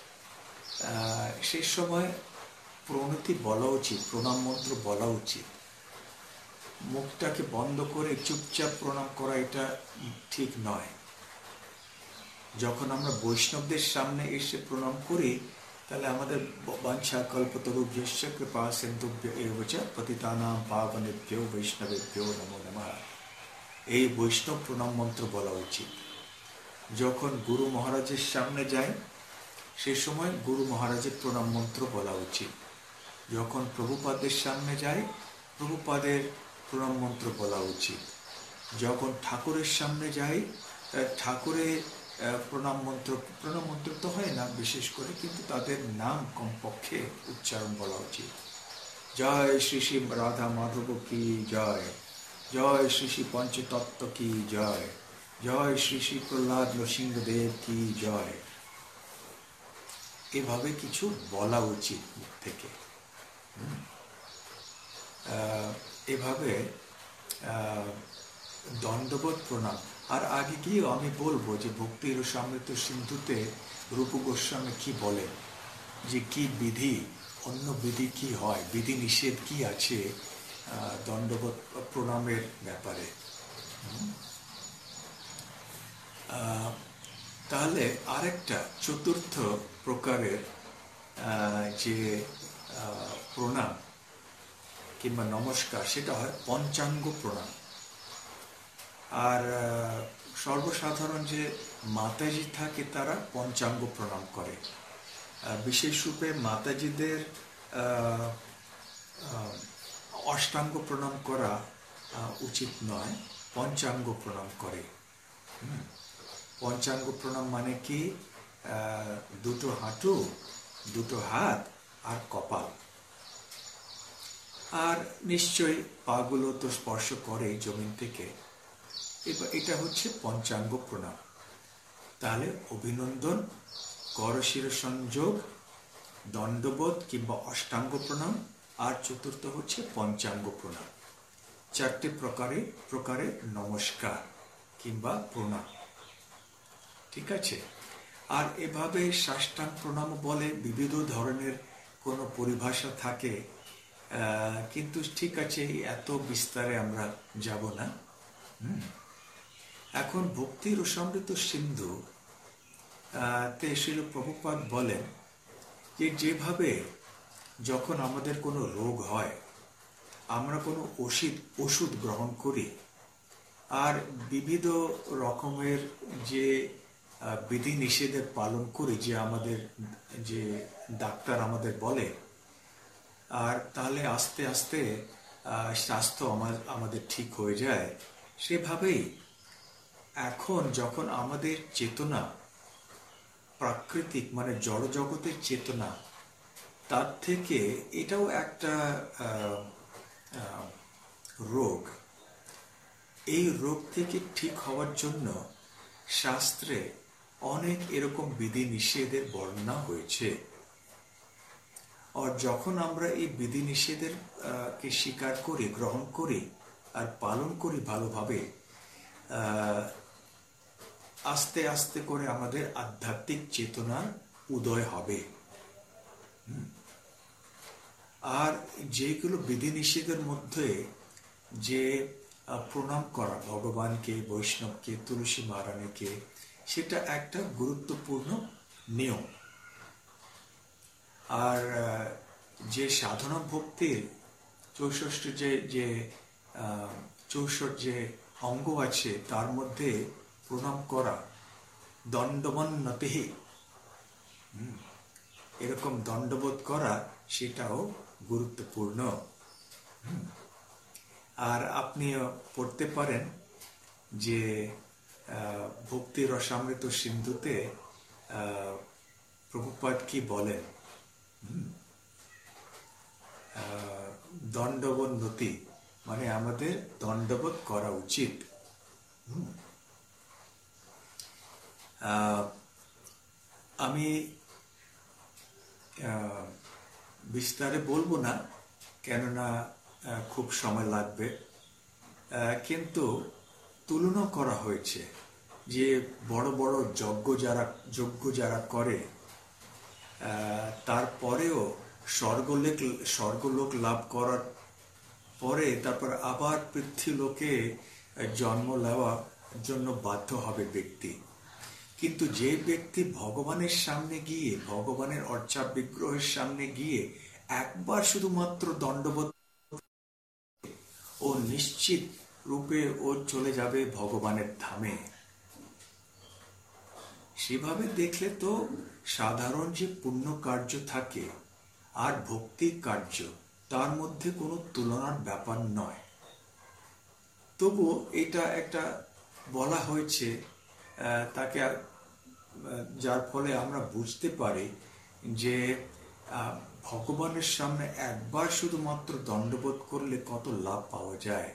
সেই সময় প্রণতি বলা উচিত, প্রণাম মন্ত্র বলা উচিত। মুখটাকে বন্ধ করে চুপচাপ প্রণাম করা এটা ঠিক নয়। যখন আমরা বৈষ্ণবদের সামনে এসে প্রণাম করি, তাহলে আমাদের বাঞ্ছা কল্পতরুভ্যশ্চ কৃপা সিন্ধুভ্য এব চ পতিতানাং পাবনেভ্যো বৈষ্ণবেভ্যো নমো নমঃ, এই বৈষ্ণব প্রণাম মন্ত্র বলা উচিত। যখন গুরু মহারাজের সামনে যাই, সে সময় গুরু মহারাজের প্রণাম মন্ত্র বলা উচিত। যখন প্রভুপাদের সামনে যাই, প্রভুপাদের প্রণাম মন্ত্র বলা উচিত। যখন ঠাকুরের সামনে যাই, ঠাকুরের প্রণাম মন্ত্র তো হয় না বিশেষ করে, কিন্তু তাদের নাম কমপক্ষে উচ্চারণ বলা উচিত। জয় শ্রী শ্রী রাধা মাধব কি জয়, জয় শ্রী শ্রী পঞ্চতত্ত্ব কি জয়, জয় শ্রী শ্রী প্রহ্লাদ নৃসিংহদেব কি জয়, এভাবে কিছু বলা উচিত মুখ থেকে। এভাবে দণ্ডবোধ প্রণাম। আর আগে গিয়েও আমি বলবো যে ভক্তি রসামৃত সিন্ধুতে রূপ গোস্বামী কি বলেন, যে কি বিধি, অন্য বিধি কি হয়, বিধি নিষেধ কি আছে দণ্ডবোধ প্রণামের ব্যাপারে। তাহলে আরেকটা চতুর্থ প্রকারের যে প্রণাম কিংবা নমস্কার, সেটা হয় পঞ্চাঙ্গ প্রণাম। আর সর্বসাধারণ যে মাতাজি থাকে তারা পঞ্চাঙ্গ প্রণাম করে। বিশেষ রূপে মাতাজিদের অষ্টাঙ্গ প্রণাম করা উচিত নয়, পঞ্চাঙ্গ প্রণাম করে। পঞ্চাঙ্গ প্রণাম মানে কি, দুটো হাঁটু, দুটো হাত আর কপাল। আর নিশ্চয়ই পাগুলো তো স্পর্শ করে জমিন থেকে। এবার এটা হচ্ছে পঞ্চাঙ্গ প্রণাম। তাহলে অভিনন্দন, করশির সংযোগ, দণ্ডবোধ কিংবা অষ্টাঙ্গ প্রণাম, আর চতুর্থ হচ্ছে পঞ্চাঙ্গ প্রণাম। চারটে প্রকারে নমস্কার কিংবা প্রণাম। ঠিক আছে? আর এভাবে সাষ্টাঙ্গ প্রণাম বলে বিবিধ ধরনের কোনো পরিভাষা থাকে, কিন্তু ঠিক আছে, এত বিস্তারে আমরা যাব না। এখন ভক্তি রসামৃত সিন্ধু তে শ্রীল প্রভুপাদ বলেন যে যেভাবে যখন আমাদের কোনো রোগ হয় আমরা কোনো ওষুধ গ্রহণ করি, আর বিবিধ রকমের যে বিধি নিষেধের পালন করি যে ডাক্তার আমাদের বলে, আর তাহলে আস্তে আস্তে স্বাস্থ্য আমাদের ঠিক হয়ে যায়। সেভাবেই এখন যখন আমাদের চেতনা প্রাকৃতিক মানে জড় জগতের চেতনা, তার থেকে এটাও একটা রোগ। এই রোগ থেকে ঠিক হওয়ার জন্য শাস্ত্রে অনেক এরকম বিধি নিষেধের বর্ণনা হয়েছে। আর যখন আমরা এই বিধি নিষেধের কে স্বীকার করি, গ্রহণ করি আর পালন করি ভালোভাবে, আস্তে আস্তে করে আমাদের আধ্যাত্মিক চেতনার উদয় হবে। আর যেগুলো বিধি নিষেধের মধ্যে যে প্রণাম করা ভগবানকে, বৈষ্ণবকে, তুলসী মহারানীকে, সেটা একটা গুরুত্বপূর্ণ নিয়ম। আর যে সাধনা ভক্তির 64 যে অঙ্গ আছে তার মধ্যে প্রণাম করা, দণ্ডবন্নতিহি, এরকম দণ্ডবোধ করা, সেটাও গুরুত্বপূর্ণ। আর আপনি পড়তে পারেন যে ভক্তি রসামৃত সিন্ধুতে প্রভুপাদ কি বলেন, দণ্ডবন্নতি মানে আমাদের দণ্ডবোধ করা উচিত। আমি বিস্তারে বলবো না, কেননা খুব সময় লাগবে, কিন্তু তুলনা করা হয়েছে যে বড় বড় যজ্ঞ যারা করে তারপরেও স্বর্গলোক লাভ করার পরে তারপর আবার পৃথ্বীলোকে জন্ম নেওয়ার জন্য বাধ্য হবে ব্যক্তি। কিন্তু যে ব্যক্তি ভগবানের সামনে গিয়ে, ভগবানের অর্চা বিগ্রহের সামনে গিয়ে একবার শুধুমাত্র দণ্ডবোধ, ও নিশ্চিত রূপে ও চলে যাবে ভগবানের ধামে। সেভাবে দেখলে তো সাধারণ যে পুণ্য কার্য থাকে আর ভক্তি কার্য, তার মধ্যে কোনো তুলনার ব্যাপার নয়। তবু এটা একটা বলা হয়েছে তাকে, যার ফলে আমরা বুঝতে পারি যে ভগবানের সামনে একবার শুধুমাত্র দণ্ডবোধ করলে কত লাভ পাওয়া যায়।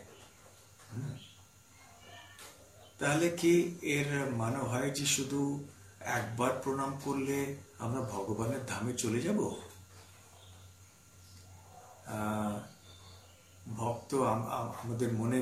তাহলে কি এর মানে হয় যে শুধু একবার প্রণাম করলে আমরা ভগবানের ধামে চলে যাব? ভক্ত আমাদের মনে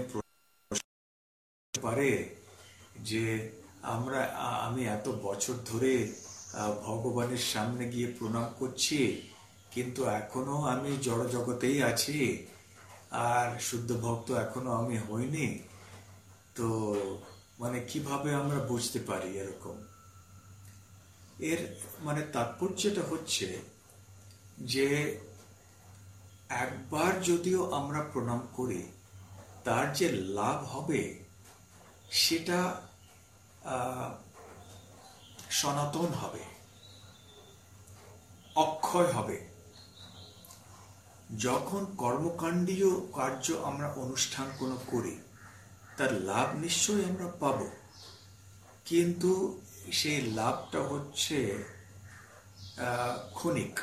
পারে যে আমি এত বছর ধরে ভগবানের সামনে গিয়ে প্রণাম করছি, কিন্তু এখনো আমি জড় জগতেই আছি, আর শুদ্ধ ভক্ত এখনো আমি হইনি। তো মানে কিভাবে আমরা বুঝতে পারি এরকম? এর মানে তাৎপর্যটা হচ্ছে যে একবার যদিও আমরা প্রণাম করি, তার যে লাভ হবে সেটা সনাতন হবে, অক্ষয় হবে। যখন কর্মকাণ্ডীয় কার্য আমরা অনুষ্ঠান কোনো করি, তার লাভ নিশ্চয়ই আমরা পাব, কিন্তু সেই লাভটা হচ্ছে ক্ষণিক।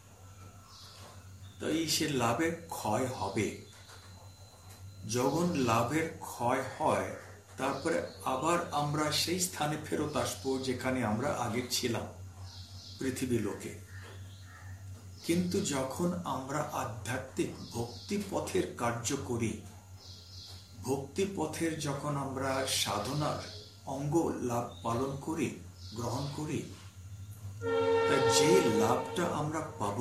তো এই সে লাভের ক্ষয় হবে। যখন লাভের ক্ষয় হয়, তারপরে আবার আমরা সেই স্থানে ফেরত আসবো যেখানে আমরা আগে ছিলাম, পৃথিবী লোকে। কিন্তু যখন আমরা আধ্যাত্মিক ভক্তি পথের কার্য করি, ভক্তি পথের যখন আমরা সাধনার অঙ্গ লাভ পালন করি, গ্রহণ করি, তা যে লাভটা আমরা পাব,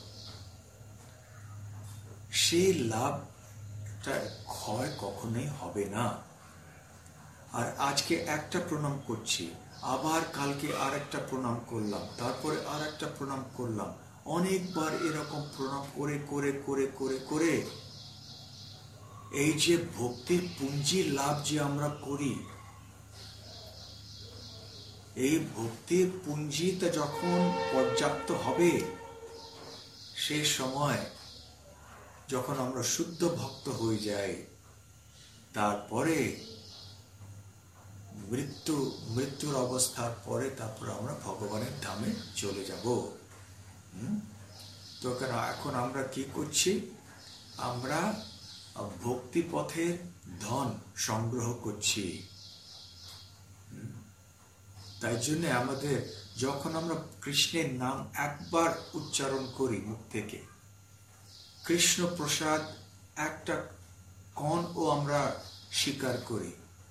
সেই লাভটা ক্ষয় কখনোই হবে না। আর আজকে একটা প্রণাম করছি, আবার কালকে আর একটা প্রণাম করলাম, তারপরে আর একটা প্রণাম করলাম, অনেকবার এরকম প্রণাম করে করে করে করে করে এই যে ভক্তির পুঞ্জি লাভ যে আমরা করি, এই ভক্তির পুঞ্জিটা যখন পর্যাপ্ত হবে, সেই সময় যখন আমরা শুদ্ধ ভক্ত হয়ে যাই, তারপরে মৃত্যুর অবস্থার পরে তারপর আমরা ভগবানের ধামে চলে যাব। তো এখন আমরা কি করছি? আমরা ভক্তি পথের ধন সংগ্রহ করছি। তাই জন্য আমাদের যখন আমরা কৃষ্ণের নাম একবার উচ্চারণ করি মুখ থেকে, কৃষ্ণ প্রসাদ একটা কণও আমরা স্বীকার করি,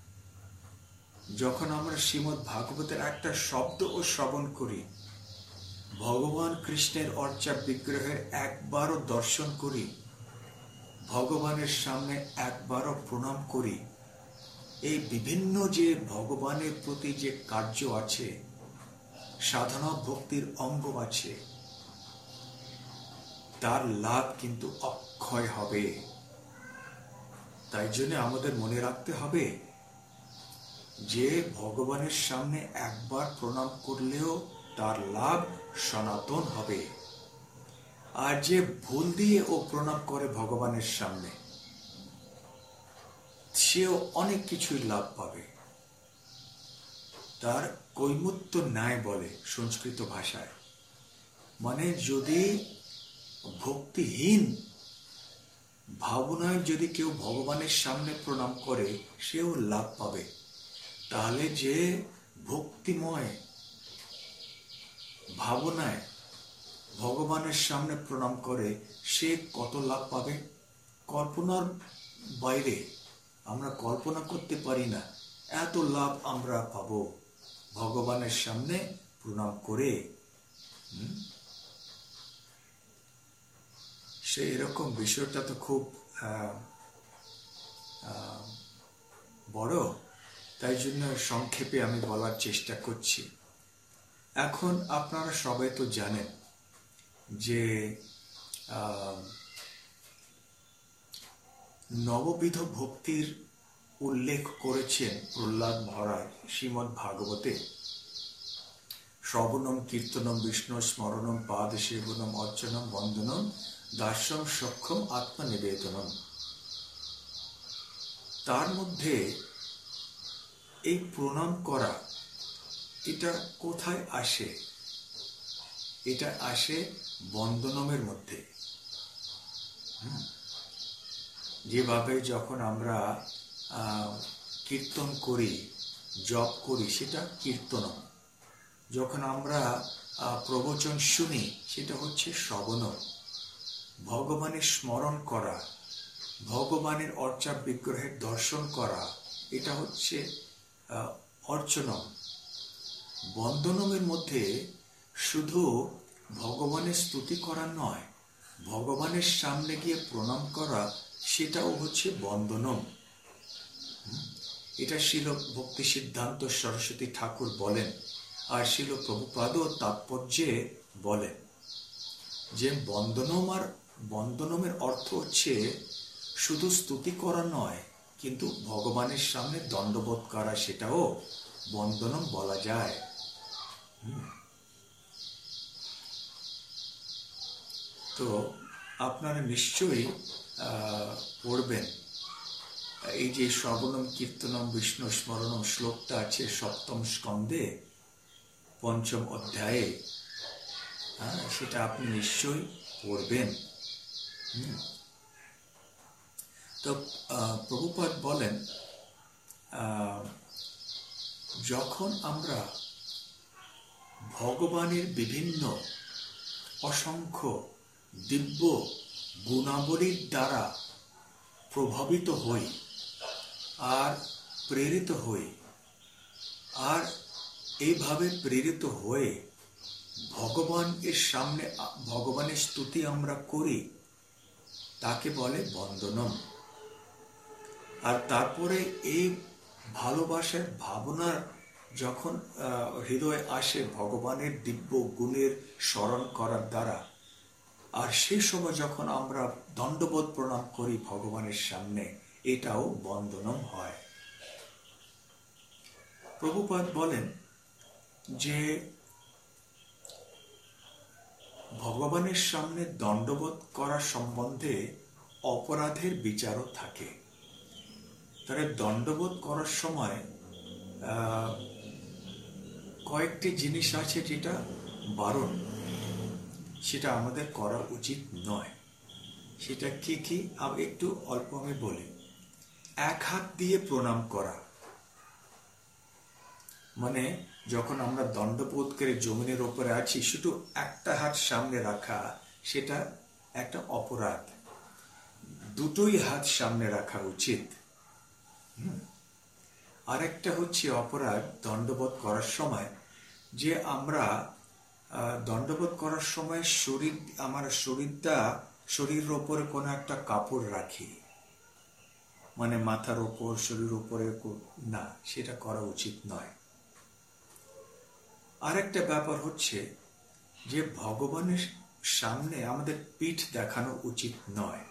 যখন আমরা শ্রীমদ্ ভাগবতের একটা শব্দ ও শ্রবণ করি, ভগবান কৃষ্ণের অর্চা বিগ্রহের একবারও দর্শন করি, ভগবানের সামনে একবারও প্রণাম করি, এই বিভিন্ন যে ভগবানের প্রতি যে কার্য আছে, সাধনা ভক্তির অঙ্গ আছে, তার লাভ কিন্তু অক্ষয় হবে। তাই জন্য আমাদের মনে রাখতে হবে যে ভগবানের সামনে একবার প্রণাম করলেও তার লাভ সনাতন হবে। আর যে ভুল দিয়ে ও প্রণাম করে ভগবানের সামনে, সেও অনেক কিছুই লাভ পাবে। তার কৈমুত্য ন্যায় বলে সংস্কৃত ভাষায়, মানে যদি ভক্তিহীন ভাবনায় যদি কেউ ভগবানের সামনে প্রণাম করে, সেও লাভ পাবে। তাহলে যে ভক্তিময় ভাবনায় ভগবানের সামনে প্রণাম করে, সে কত লাভ পাবে, কল্পনার বাইরে। আমরা কল্পনা করতে পারি না এত লাভ আমরা পাবো ভগবানের সামনে প্রণাম করে। সে এরকম বিষয়টা তো খুব বড়, তাই জন্য সংক্ষেপে আমি বলার চেষ্টা করছি। এখন আপনারা সবাই তো জানেন যে নববিধ ভক্তির উল্লেখ করেছেন প্রহ্লাদ মহারাজ শ্রীমদ্ ভাগবতে। শ্রবণম কীর্তনম বিষ্ণু স্মরণম পাদ সেবনম অর্চনম বন্দনম দাস্যম সক্ষম আত্মনিবেদনম। তার মধ্যে এই প্রণাম করা, এটা কোথায় আসে? এটা আসে বন্দনমের মধ্যে। যেভাবে যখন আমরা কীর্তন করি, জপ করি, সেটা কীর্তনম। যখন আমরা প্রবচন শুনি, সেটা হচ্ছে শ্রবণম। ভগবানের স্মরণ করা, ভগবানের অর্চা বিগ্রহের দর্শন করা, এটা হচ্ছে অর্চনম। বন্দনমের মধ্যে শুধু ভগবানের স্তুতি করা নয়, ভগবানের সামনে গিয়ে প্রণাম করা, সেটাও হচ্ছে বন্দনম। এটা শিল ভক্তি সিদ্ধান্ত সরস্বতী ঠাকুর বলেন, আর শিল প্রভুপাদও তাৎপর্যে বলেন যে বন্দনমের অর্থ হচ্ছে শুধু স্তুতি করা নয়, কিন্তু ভগবানের সামনে দণ্ডবোধ করা, সেটাও বন্দনম বলা যায়। তো আপনারা নিশ্চয়ই পড়বেন, এই যে শ্রবণম কীর্তনম বিষ্ণু স্মরণম শ্লোকটা আছে সপ্তম স্কন্ধে, 5ম অধ্যায়ে, সেটা আপনি নিশ্চয়ই পড়বেন। তো প্রভুপাদ বলেন, যখন আমরা ভগবানের বিভিন্ন অসংখ্য দিব্য গুণাবলীর দ্বারা প্রভাবিত হই আর প্রেরিত হই, আর এইভাবে প্রেরিত হয়ে ভগবানের স্তুতি আমরা করি, তাকে বলে বন্দনম। আর তারপরে এই ভালোবাসার ভাবনার যখন হৃদয়ে আসে ভগবানের দিব্য গুণের স্মরণ করার দ্বারা, আর সেই সময় যখন আমরা দণ্ডবোধ প্রণাম করি ভগবানের সামনে, এটাও বন্দনম হয়। প্রভুপাদ বলেন যে ভগবানের সামনে দণ্ডবোধ করার সম্বন্ধে অপরাধের বিচারও থাকে। তাহলে দণ্ডবোধ করার সময় কয়েকটি জিনিস আছে যেটা বারণ, সেটা আমাদের করা উচিত নয়। সেটা কি কি একটু অল্প আমি বলি। এক হাত দিয়ে প্রণাম করা, মানে যখন আমরা দণ্ডবোধ করে জমিনের উপরে আছি, শুধু একটা হাত সামনে রাখা, সেটা একটা অপরাধ। দুটোই হাত সামনে রাখা উচিত। আরেকটা হচ্ছে অপরাধ দণ্ডবোধ করার সময়, যে আমরা দণ্ডবোধ করার সময় শরীরের ওপরে কোনো একটা কাপড় রাখি, মানে মাথার ওপর, শরীরের উপরে না, সেটা করা উচিত নয়। আরেকটা ব্যাপার হচ্ছে যে ভগবানের সামনে আমাদের পিঠ দেখানো উচিত নয়।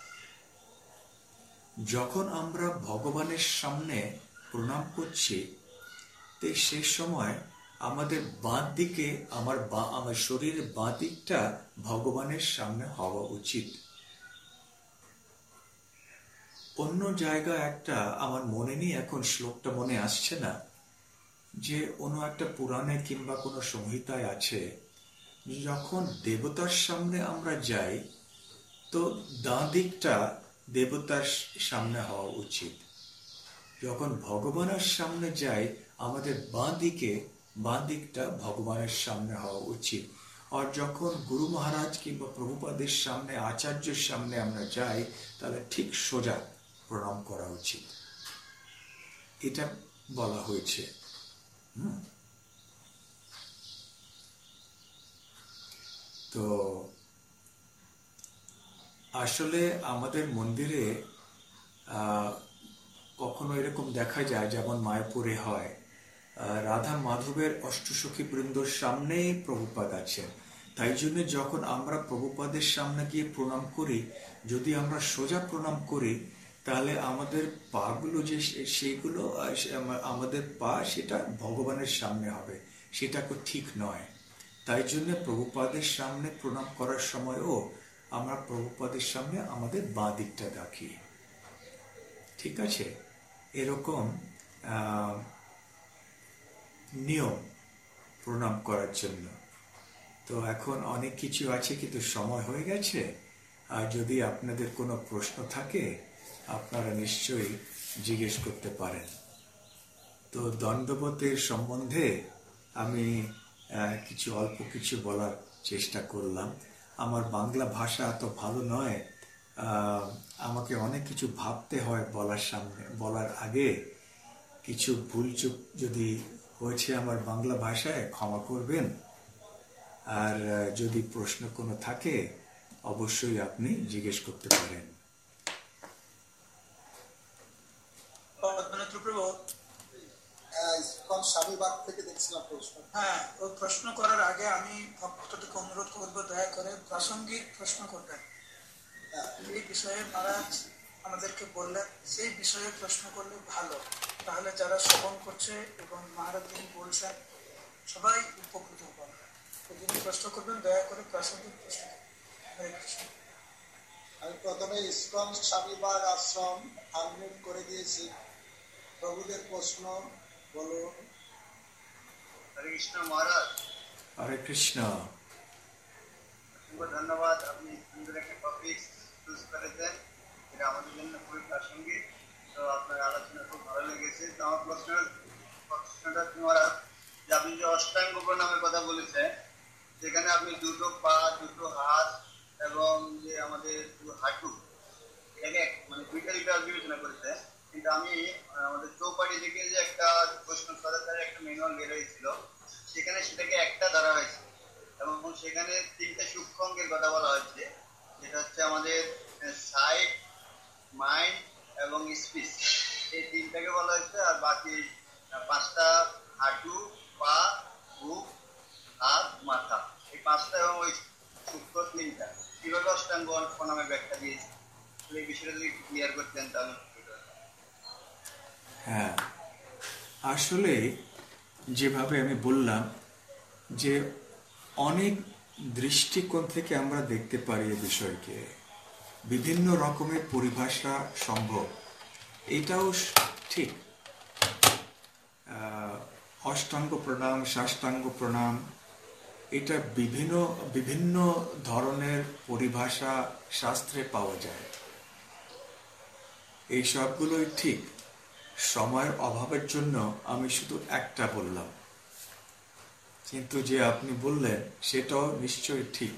যখন আমরা ভগবানের সামনে প্রণাম করছি, তো সেই সময় আমাদের বাঁ দিকে, আমার শরীরের বাঁ দিকটা ভগবানের সামনে হওয়া উচিত। অন্য জায়গা একটা আমার মনে নেই, এখন শ্লোকটা মনে আসছে না, যে অন্য একটা পুরাণে কিংবা কোনো সংহিতায় আছে, যখন দেবতার সামনে আমরা যাই, তো ডান দিকটা দেবতার সামনে হওয়া উচিত। যখন ভগবানের সামনে যাই, আমাদের বাঁ দিকটা ভগবানের সামনে হওয়া উচিত। আর যখন গুরু মহারাজ কিংবা প্রভুপাদের সামনে, আচার্যের সামনে আমরা যাই, তাহলে ঠিক সোজা প্রণাম করা উচিত। এটা বলা হয়েছে। তো আসলে আমাদের মন্দিরে কখনো এরকম দেখা যায়, যেমন মায়াপুরে হয়, রাধা মাধবের অষ্টসখী বৃন্দর সামনেই প্রভুপাদ আছেন। তাই জন্য যখন আমরা প্রভুপাদের সামনে গিয়ে প্রণাম করি, যদি আমরা সোজা প্রণাম করি, তাহলে আমাদের পাগুলো যে সেইগুলো, আমাদের পা সেটা ভগবানের সামনে হবে, সেটা ঠিক নয়। তাই জন্য প্রভুপাদের সামনে প্রণাম করার সময়ও আমরা প্রভুপাদের সামনে আমাদের বাঁ দিকটা রাখি। ঠিক আছে? এরকম নিয়ম প্রণাম করার জন্য। তো এখন অনেক কিছু আছে, কিন্তু সময় হয়ে গেছে। আর যদি আপনাদের কোনো প্রশ্ন থাকে, আপনারা নিশ্চয়ই জিজ্ঞেস করতে পারেন। তো দণ্ডবোধের সম্বন্ধে আমি অল্প কিছু বলার চেষ্টা করলাম। আমার বাংলা ভাষা এত ভালো নয়, আমাকে অনেক কিছু ভাবতে হয় বলার আগে। কিছু ভুলচুক যদি হয়েছে আমার বাংলা ভাষায়, ক্ষমা করবেন। আর যদি প্রশ্ন কোনো থাকে, অবশ্যই আপনি জিজ্ঞেস করতে পারেন। স্বামীবাগ থেকে দেখছিলাম প্রশ্ন। হ্যাঁ, ওই প্রশ্ন করার আগে আমি ভক্তদেরকে অনুরোধ করবো, দয়া করে প্রাসঙ্গিক প্রশ্ন করবেন। এই বিষয়ে মহারাজ আমাদেরকে বললেন, সেই বিষয়ে প্রশ্ন করলে ভালো, তাহলে যারা শ্রবণ করছে এবং মহারাজ যিনি বলছেন সবাই উপকৃত হবেন। যিনি প্রশ্ন করবেন, দয়া করে প্রাসঙ্গিক প্রশ্ন। হরে কৃষ্ণ। আমি প্রথমে ইসকন স্বামীবাগ আশ্রম আনমিউট করে দিয়েছি। প্রভুদের প্রশ্ন বলুন। হরে কৃষ্ণ মহারাজ। হরে কৃষ্ণ। অসংখ্য ধন্যবাদ, আপনি সুন্দর একটা টপিক চুজ করেছেন, এটা আমাদের জন্য খুবই প্রাসঙ্গিক। তো আপনার আলোচনা খুব ভালো লেগেছে। তো আমার প্রশ্নটা মহারাজ, যে আপনি যে অষ্টাঙ্গ প্রণামের কথা বলেছেন, সেখানে আপনি দুটো পা, দুটো হাত এবং যে আমাদের হাঁটু, এটাকে মানে দুইটা বিবেচনা করেছেন। কিন্তু আমি আমাদের চৌপাটি থেকে যে একটা প্রশ্ন সদাচারে একটা ম্যানুয়াল বের হয়েছিল, সেখানে সেটাকে একটা ধরা হয়েছে এবং সেখানে তিনটা সূক্ষ্ম অঙ্গের কথা বলা হয়েছে, যেটা হচ্ছে আমাদের সাইট, মাইন্ড এবং স্পিচ, এই তিনটাকে বলা হয়েছে। আর বাকি পাঁচটা হাঁটু, পা, বুক, হাত, মাথা, এই পাঁচটা এবং ওই সূক্ষ্ম তিনটা কিভাবে অষ্টাঙ্গ প্রণামে ব্যাখ্যা দিয়েছে, এই বিষয়টা যদি ক্লিয়ার করতেন তাহলে। হ্যাঁ, আসলে যেভাবে আমি বললাম যে অনেক দৃষ্টিকোণ থেকে আমরা দেখতে পারি এই বিষয়কে, বিভিন্ন রকমের পরিভাষা সম্ভব, এটাও ঠিক। অষ্টাঙ্গ প্রণাম, সাষ্টাঙ্গ প্রণাম, এটা বিভিন্ন বিভিন্ন ধরনের পরিভাষা শাস্ত্রে পাওয়া যায়। এই সবগুলোই ঠিক। সময়ের অভাবের জন্য আমি শুধু একটা বললাম, কিন্তু যে আপনি বললেন সেটাও নিশ্চয়ই ঠিক।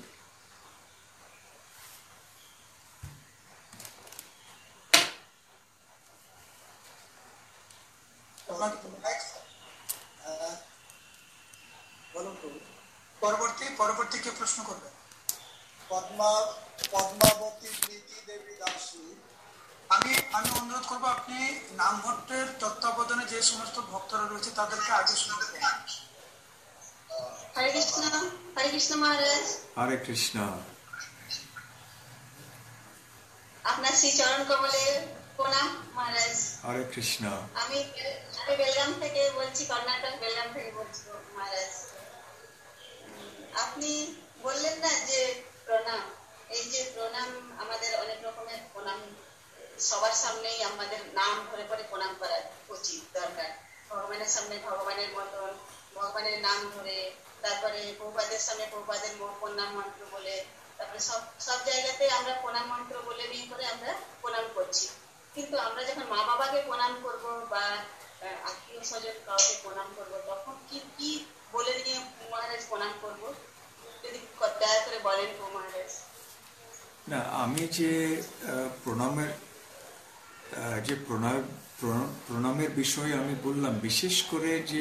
পরবর্তী কে প্রশ্ন করবে? পদ্মাবতী প্রীতি দেবী দাসী। আমি অনুরোধ করবো, আপনি নাম ভট্টের তত্ত্বাবধানে যে সমস্ত ভক্তরা রয়েছে তাদেরকে আগে শুনতে। হরে কৃষ্ণ। হরে কৃষ্ণ মহারাজ। হরে কৃষ্ণ। আপনার শ্রী চরণ কমলে প্রণাম মহারাজ। হরে কৃষ্ণ। আমি বেলগাম থেকে বলছি, কর্ণাটক বেলগাম থেকে বলছি মহারাজ। আপনি বললেন না যে প্রণাম, এই যে প্রণাম, আমাদের অনেক রকমের প্রণাম, সবার সামনেই আমাদের নাম ধরে পরে প্রণাম করা উচিত, দরকার। ভগবানের সামনে ভগবানের মতন, ভগবানের নাম ধরে, তারপরে প্রভুপাদের সামনে প্রভুপাদের প্রণাম মন্ত্র বলে, তারপরে সব জায়গাতে আমরা প্রণাম মন্ত্র বলে নিয়ে করে আমরা প্রণাম করছি। কিন্তু আমরা যখন মা বাবাকে প্রণাম করব বা আত্মীয় স্বজন কাউকে প্রণাম করব, তখন কি কি বলে নিয়ে মহারাজ প্রণাম করব, যদি দয়া করে বলেন মহারাজ। না, আমি যে প্রণামের বিষয়ে আমি বললাম, বিশেষ করে যে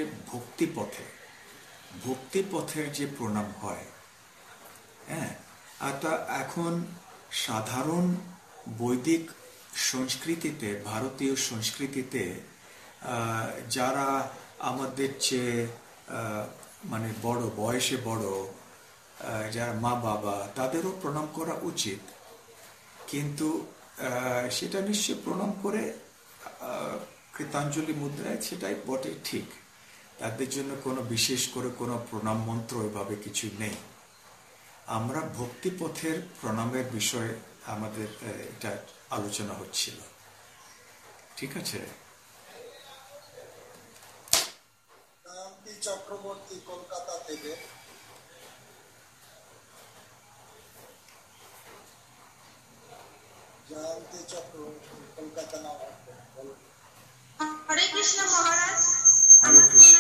ভক্তিপথের যে প্রণাম হয়, হ্যাঁ, আর তা এখন সাধারণ বৈদিক সংস্কৃতিতে, ভারতীয় সংস্কৃতিতে যারা আমাদের চেয়ে মানে বড়, বয়সে বড়, যারা মা বাবা, তাদেরও প্রণাম করা উচিত। কিন্তু সেটা নিশ্চয় প্রণাম করে কৃতাঞ্জলি মুদ্রায়, সেটাই বটে, ঠিক। তাদের জন্য কোনো বিশেষ করে কোনো প্রণাম মন্ত্র এভাবে কিছু নেই। আমরা ভক্তিপথের প্রণামের বিষয়ে আমাদের এটা আলোচনা হচ্ছিল, ঠিক আছে। জয়ন্তী চক্রবর্তী কলকাতা থেকে। জয়ন্তী চক্রবর্তী কলকাতা নাম। হরে কৃষ্ণ মহারাজ। হরে কৃষ্ণ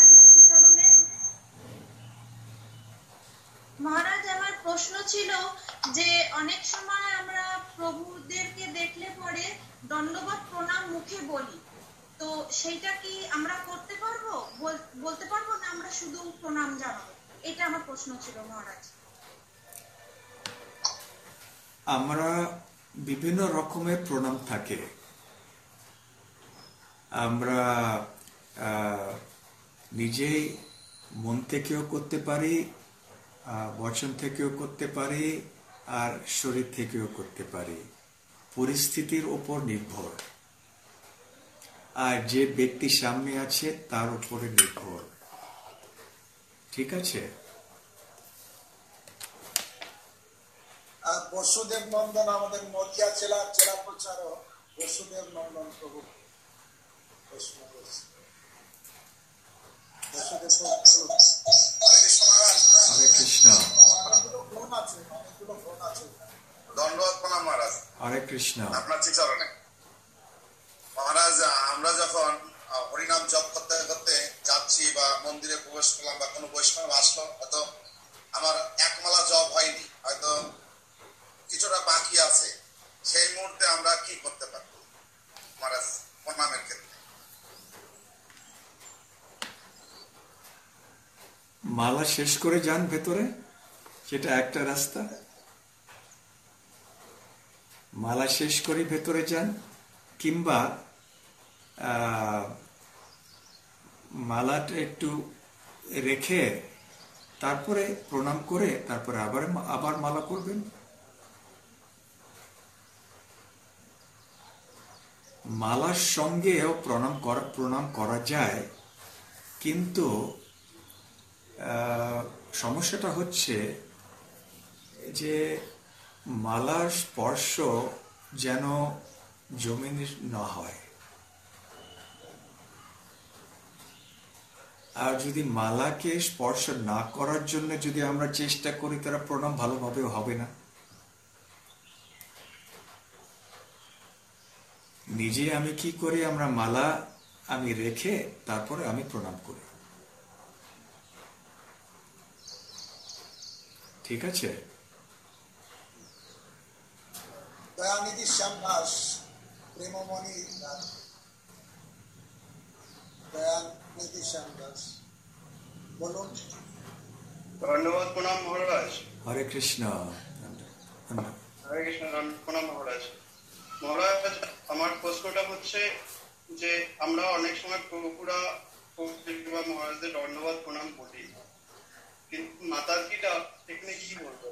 মহারাজ। আমার প্রশ্ন ছিল যে অনেক সময় আমরা প্রভুদেরকে দেখলে পরে দণ্ডবত প্রণাম মুখে বলি, তো সেইটা কি আমরা করতে পারবো, বলতে পারবো না আমরা শুধু প্রণাম জানাবো? এটা আমার প্রশ্ন ছিল মহারাজ। আমরা বিভিন্ন রকমের প্রণাম থাকে। আমরা নিজেই মন থেকেও করতে পারি, বচন থেকেও করতে পারি, আর শরীর থেকেও করতে পারি, পরিস্থিতির উপর নির্ভর, আর যে ব্যক্তি সামনে আছে তার উপরে নির্ভর, ঠিক আছে। বসুদেব নন্দন, আমাদের নদিয়া জেলার জেলা প্রচারক বসুদেব নন্দন প্রভু প্রশ্ন করছে। দেশে দেশে বলুন। হরে কৃষ্ণ। অনেকগুলো ফোন আছে, অনেকগুলো ফোন আছে। ধন্যবাদ প্রণাম মহারাজ, হরে কৃষ্ণ। আপনার চরণে। মহারাজ, আমরা যখন হরিনাম জপ করতে করতে যাচ্ছি বা মন্দিরে প্রবেশ করলাম বা কোনো বৈষ্ণব আসলো, হয়তো আমার একমালা জপ হয়নি, হয়তো কিছুটা বাকি আছে, সেই মুহূর্তে আমরা কি করতে পারবো মহারাজ প্রণামের ক্ষেত্রে? মালা শেষ করে যান ভেতরে, সেটা একটা রাস্তা। মালা শেষ করে ভেতরে যান, কিংবা মালাটা একটু রেখে তারপরে প্রণাম করে তারপরে আবার মালা করবেন। মালার সঙ্গেও প্রণাম করা যায়, কিন্তু সমস্যাটা হচ্ছে যে মালার স্পর্শ যেন জমিনে না হয়। আর যদি মালাকে স্পর্শ না করার জন্য যদি আমরা চেষ্টা করি, তারা প্রণাম ভালোভাবে হবে না। নিজে আমি কি করি, আমরা মালা আমি রেখে তারপরে আমি প্রণাম করি। ঠিক আছে? দয়ানিধি শ্যাম দাস, প্রেমমণি দাস, দয়ানিধি শ্যাম দাস বলুন। ধন্যবাদ প্রণাম মহারাজ। হরে কৃষ্ণ। হরে কৃষ্ণ, প্রণাম মহারাজ। মহারাজ, আমার প্রশ্নটা হচ্ছে যে আমরা অনেক সময় প্রভুরা বা মহারাজদের ধন্যবাদ প্রণাম বলি, কিন্তু মাতাজিটা এখানে কি বলবো?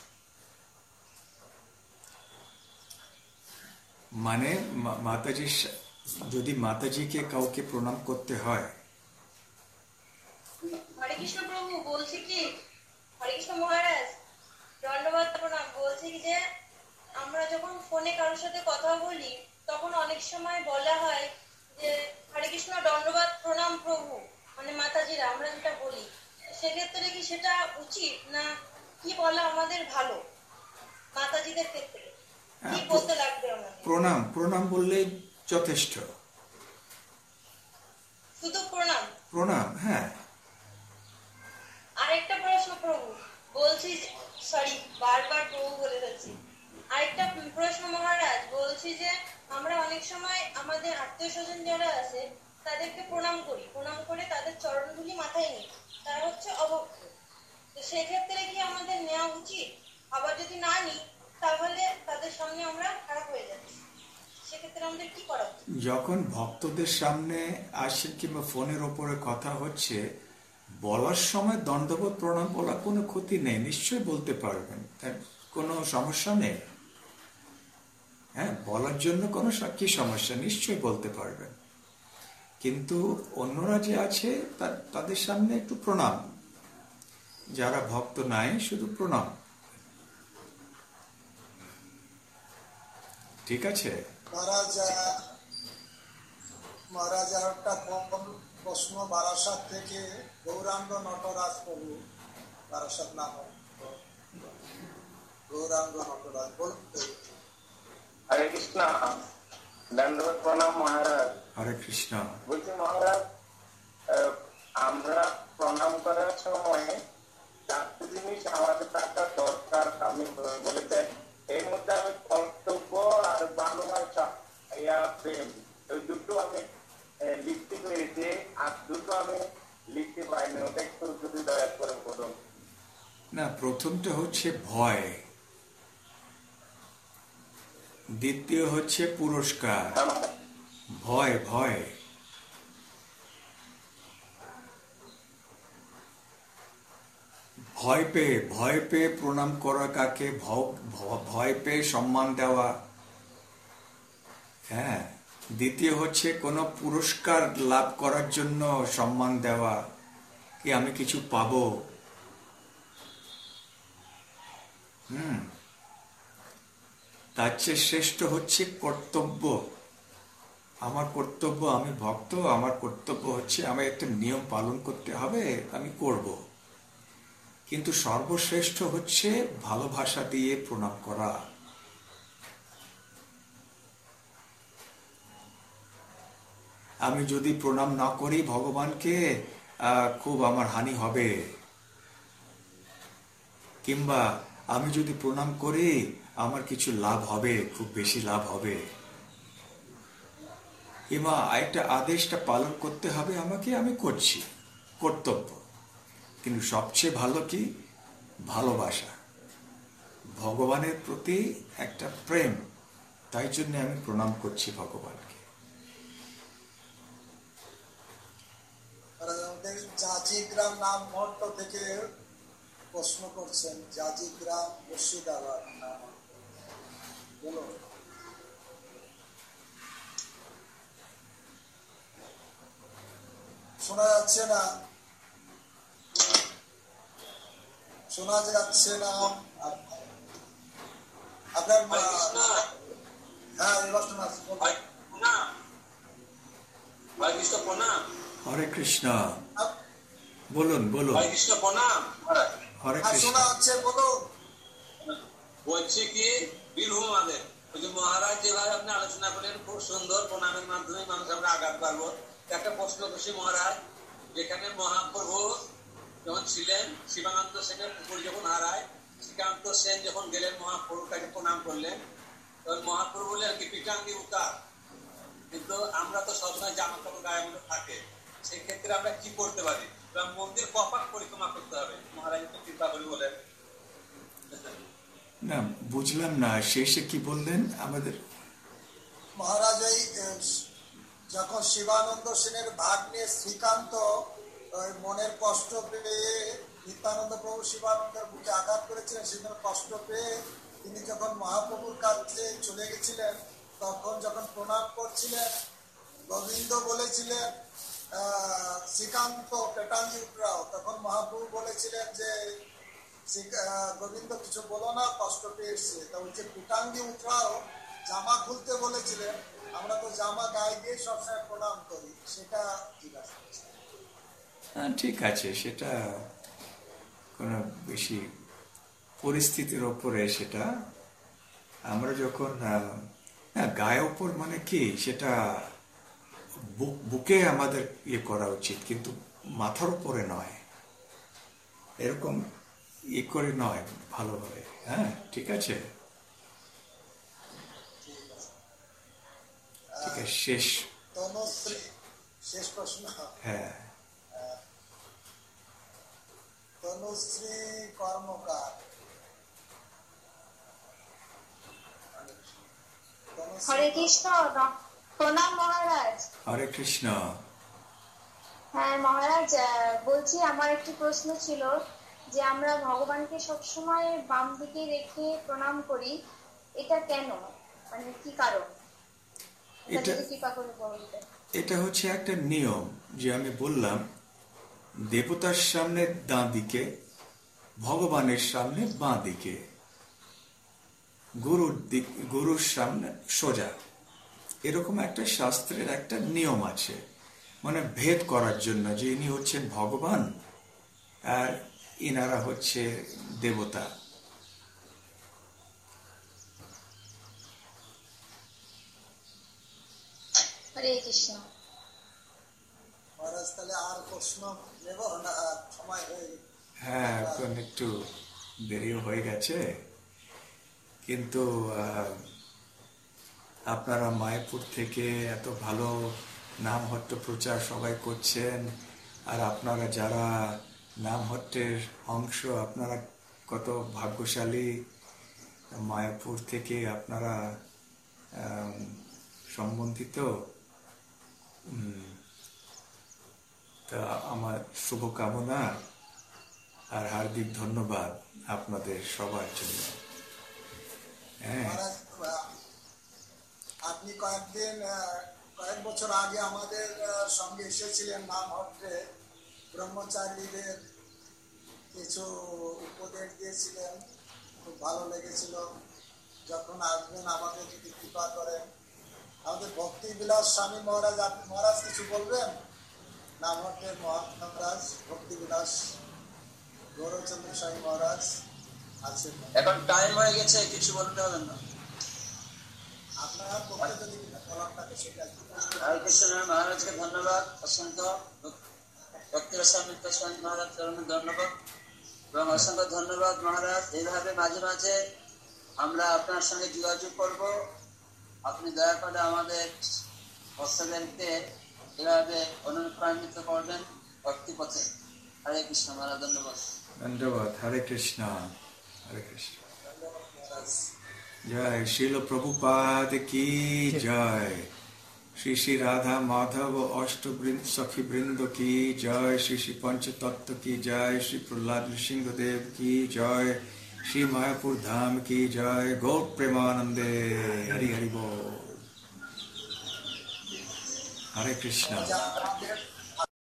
মানে মাতাজি, যদি মাতাজিকে কাউকে প্রণাম করতে হয়। হরে কৃষ্ণ প্রভু, বলছি কি, হরে কৃষ্ণ মহারাজ, দণ্ডবাদ প্রণাম। বলছি কি যে আমরা যখন ফোনে কারোর সাথে কথা বলি, তখন অনেক সময় বলা হয় যে হরে কৃষ্ণ দণ্ডবাদ প্রণাম প্রভু, মানে মাতাজিরা আমরা যেটা বলি, সেক্ষেত্রে কি সেটা উচিত, না কি বলা আমাদের ভালো মাতাজিদের ক্ষেত্রে? কি বলতে লাগবে আমাদের? প্রণাম প্রণাম বললেই যথেষ্ট। শুধু প্রণাম? প্রণাম, হ্যাঁ। আরেকটা প্রশ্ন প্রভু, বলছি, সরি বারবার প্রভু বলে যাচ্ছি। আরেকটা প্রশ্ন মহারাজ, বলছি যে আমরা অনেক সময় আমাদের আত্মীয় স্বজন যারা আছে তাদেরকে প্রণাম করি, প্রণাম করে তাদের চরণধুলি মাথায় নিই, তারা হচ্ছে অভক্ত। তো সেক্ষেত্রে কি আমাদের নেওয়া উচিত? আবার যদি না নিই তাহলে তাদের সামনে আমরা খারাপ হয়ে যাচ্ছি, সেক্ষেত্রে আমাদের কি করা উচিত? যখন ভক্তদের সামনে আসেন কিংবা ফোনের ওপরে কথা হচ্ছে, বলার সময় দণ্ডবোধ প্রণাম বলা কোনো ক্ষতি নেই, নিশ্চয়ই বলতে পারবেন, তার কোনো সমস্যা নেই। হ্যাঁ, বলার জন্য কোনো কি সমস্যা, নিশ্চয়ই বলতে পারবেন। কিন্তু অন্যরা যে আছে তাদের সামনে একটু প্রণাম, যারা ভক্ত নাই শুধু প্রণাম। ঠিক আছে মহারাজ, একটা প্রশ্ন বারাসাত থেকে গৌরাঙ্গ নটরাজ প্রভু, বারাসাত নাম গৌরাঙ্গ নটরাজ, বলুন। হরে কৃষ্ণ, দণ্ডবোধ প্রণাম মহারাজ। হরে কৃষ্ণ। বলছি মহারাজ, আমরা প্রণাম করার সময় চারটি জিনিস আমাদের থাকা দরকার আমি বলেছেন। এর মধ্যে আমি কর্তব্য আর ভালোবাসা, প্রেম, ওই দুটো আমি লিখতে পেরেছি, আর দুটো আমি লিখতে পারিনি, ওটা একটু যদি দয়া করে বলুন। না, প্রথমটা হচ্ছে ভয়, দ্বিতীয় হচ্ছে পুরস্কার। ভয় ভয় ভয় পেয়ে প্রণাম করা কাকে? ভয় পেয়ে সম্মান দেওয়া। হ্যাঁ, দ্বিতীয় হচ্ছে কোনো পুরস্কার লাভ করার জন্য সম্মান দেওয়া, কি আমি কিছু পাবো। তার চেয়ে শ্রেষ্ঠ হচ্ছে কর্তব্য, আমার কর্তব্য, আমি ভক্ত, আমার কর্তব্য হচ্ছে আমি একটা নিয়ম পালন করতে হবে, আমি করব। কিন্তু সর্বশ্রেষ্ঠ হচ্ছে ভালোবাসা দিয়ে প্রণাম করা। আমি যদি প্রণাম না করি ভগবানকে, খুব আমার হানি হবে। কিংবা আমি যদি প্রণাম করি আমার কিছু লাভ হবে, খুব বেশি লাভ হবে। কিংবা একটা আদেশটা পালন করতে হবে আমাকে, আমি করছি, কর্তব্য। কিন্তু সবচেয়ে ভালো কি? ভালোবাসা, ভগবানের প্রতি একটা প্রেম। তাই জন্য আমি প্রণাম করছি ভগবানকে। আমাদের জাজিগ্রাম নাম মুহূর্ত থেকে প্রশ্ন করছেন, জাজিগ্রাম মুর্শিদাবাদ নাম বলো। শোনা যাচ্ছে না, শোনা যাচ্ছে না আপনার। হ্যাঁ, এবার শোনা হরে কৃষ্ণ, বলুন বলুন। হরে কৃষ্ণ, প্রণাম। হরে কৃষ্ণ। শোনা যাচ্ছে, বলুন। বলছি কি, বীরভূম আমাদের ওই যে মহারাজ যেভাবে আপনি আলোচনা করেন, খুব সুন্দর, প্রণামের মাধ্যমে মানুষ আমরা আঘাত পারবো। একটা প্রশ্ন করছি মহারাজ, যেখানে মহাপ্রভু যখন ছিলেন, শিবানন্দ সেনের পুকুর যখন হারায়, শ্রীকান্ত সেন যখন গেলেন মহাপ্রভুর কাছে প্রণাম করলেন, তখন মহাপ্রভু বললেন কি পিটাঙ্গি উতার। কিন্তু আমরা তো সবসময় জামা কাপড় গায়ে মধ্যে থাকে, সেই ক্ষেত্রে আমরা কি করতে পারি? মন্দির কপাক পরিক্রমা করতে হবে, মহারাজ একটু কৃপা করে বলেন। না, বুঝলাম না, শেষে কি বললেন আমাদের? মহারাজ এই যখন শিবানন্দ সেনের ভাগ নিয়ে শ্রীকান্ত মনের কষ্ট পেয়ে নিত্যানন্দ প্রভু শিবানন্দের বুকে আঘাত করেছিলেন, সেখানে কষ্ট পেয়ে তিনি যখন মহাপ্রভুর কাছে চলে গেছিলেন, তখন যখন প্রণাম করছিলেন, গোবিন্দ বলেছিলেন শ্রীকান্ত পেটাঙ্গি উঠরাও। তখন মহাপ্রভু বলেছিলেন যে গোবিন্দ কিছু বলো না, কষ্ট পেয়েছে। তা বলছে পিটাঙ্গি উঠরাও, জামা খুলতে বলেছিলেন। আমরা তো জামা গায়ে দিয়ে সবসময় প্রণাম করি, সেটা ঠিক আছে? ঠিক আছে, সেটা কোনো বেশি পরিস্থিতির ওপরে, সেটা আমরা যখন গায়ে ওপর মানে কি, সেটা বুকে আমাদের ইয়ে করা উচিত, কিন্তু মাথার উপরে নয়, এরকম ইয়ে করে নয়, ভালোভাবে। হ্যাঁ, ঠিক আছে, ঠিক আছে। শেষ প্রশ্ন। হ্যাঁ, তনুশ্রী কর্মকার। হরে কৃষ্ণ, প্রণাম মহারাজ। হরে কৃষ্ণ। হ্যাঁ মহারাজ, বলছি আমার একটি প্রশ্ন ছিল যে আমরা ভগবানকে সবসময় বাম দিকে রেখে প্রণাম করি, এটা কেন, মানে কি কারণ? এটা হচ্ছে একটা নিয়ম, যে আমি বললাম দেবতার সামনে ডান দিকে, ভগবানের সামনে বাঁ দিকে, গুরুর সামনে সোজা। এরকম একটা শাস্ত্রের একটা নিয়ম আছে, মানে ভেদ করার জন্য, যে ইনি হচ্ছেন ভগবান আর ইনারা হচ্ছে দেবতা। হরে কৃষ্ণ। মহারাজ, তাহলে আর প্রশ্ন নেব না, সময় হয়ে? হ্যাঁ, এখন একটু দেরিও হয়ে গেছে, কিন্তু আপনারা মায়াপুর থেকে এত ভালো নামহট্ট প্রচার সবাই করছেন, আর আপনারা যারা নামহট্টের অংশ, আপনারা কত ভাগ্যশালী। মায়াপুর থেকে আপনারা সম্বন্ধিত, তা আমার শুভকামনা আর হার্দিক ধন্যবাদ আপনাদের সবার জন্য। হ্যাঁ, আপনি কয়েক বছর আগে আমাদের সঙ্গে এসেছিলেন নামহট্টে, ব্রহ্মচারীদের কিছু উপদেশ দিয়েছিলেন, খুব ভালো লেগেছিল। যখন আসবেন আমাদের যদি কৃপা করেন, আমাদের ভক্তি বিলাস স্বামী মহারাজ, আপনি মহারাজ কিছু বলবেন? নামহট্টের মহারাজ ভক্তি বিলাস গৌরচন্দ্র স্বামী মহারাজ আছেন। এখন টাইম হয়ে গেছে, কিছু বলতে হবে না। আপনার পক্ষে যদি বলার থাকে সেটা। হরে কৃষ্ণ মহারাজকে ধন্যবাদ, অসংখ্য ভক্তির স্বামী স্বামী মহারাজ চরণে ধন্যবাদ এবং অসংখ্য ধন্যবাদ মহারাজ। এইভাবে মাঝে মাঝে আমরা আপনার সঙ্গে যোগাযোগ করব। আপনি দয়া করে আমাদের ভক্তদেরকে এভাবে অনুপ্রাণিত করবেন ভক্তি পথে। হরে কৃষ্ণ মহারাজ, ধন্যবাদ। ধন্যবাদ। হরে কৃষ্ণ, হরে কৃষ্ণ। জয় শিল প্রভুপাদ কি জয়। শ্রী শ্রী রাধা মাধব অষ্টবৃন্দ সখী বৃন্দ কি জয়। শ্রী শ্রী পঞ্চতত্ত্ব কি জয়। শ্রী প্রহ্লাদ নৃসিংহদেব কি জয়। শ্রী মায়াপুর ধাম কি জয়। গৌর প্রেমানন্দে। হরি হরি বল। হরে কৃষ্ণ।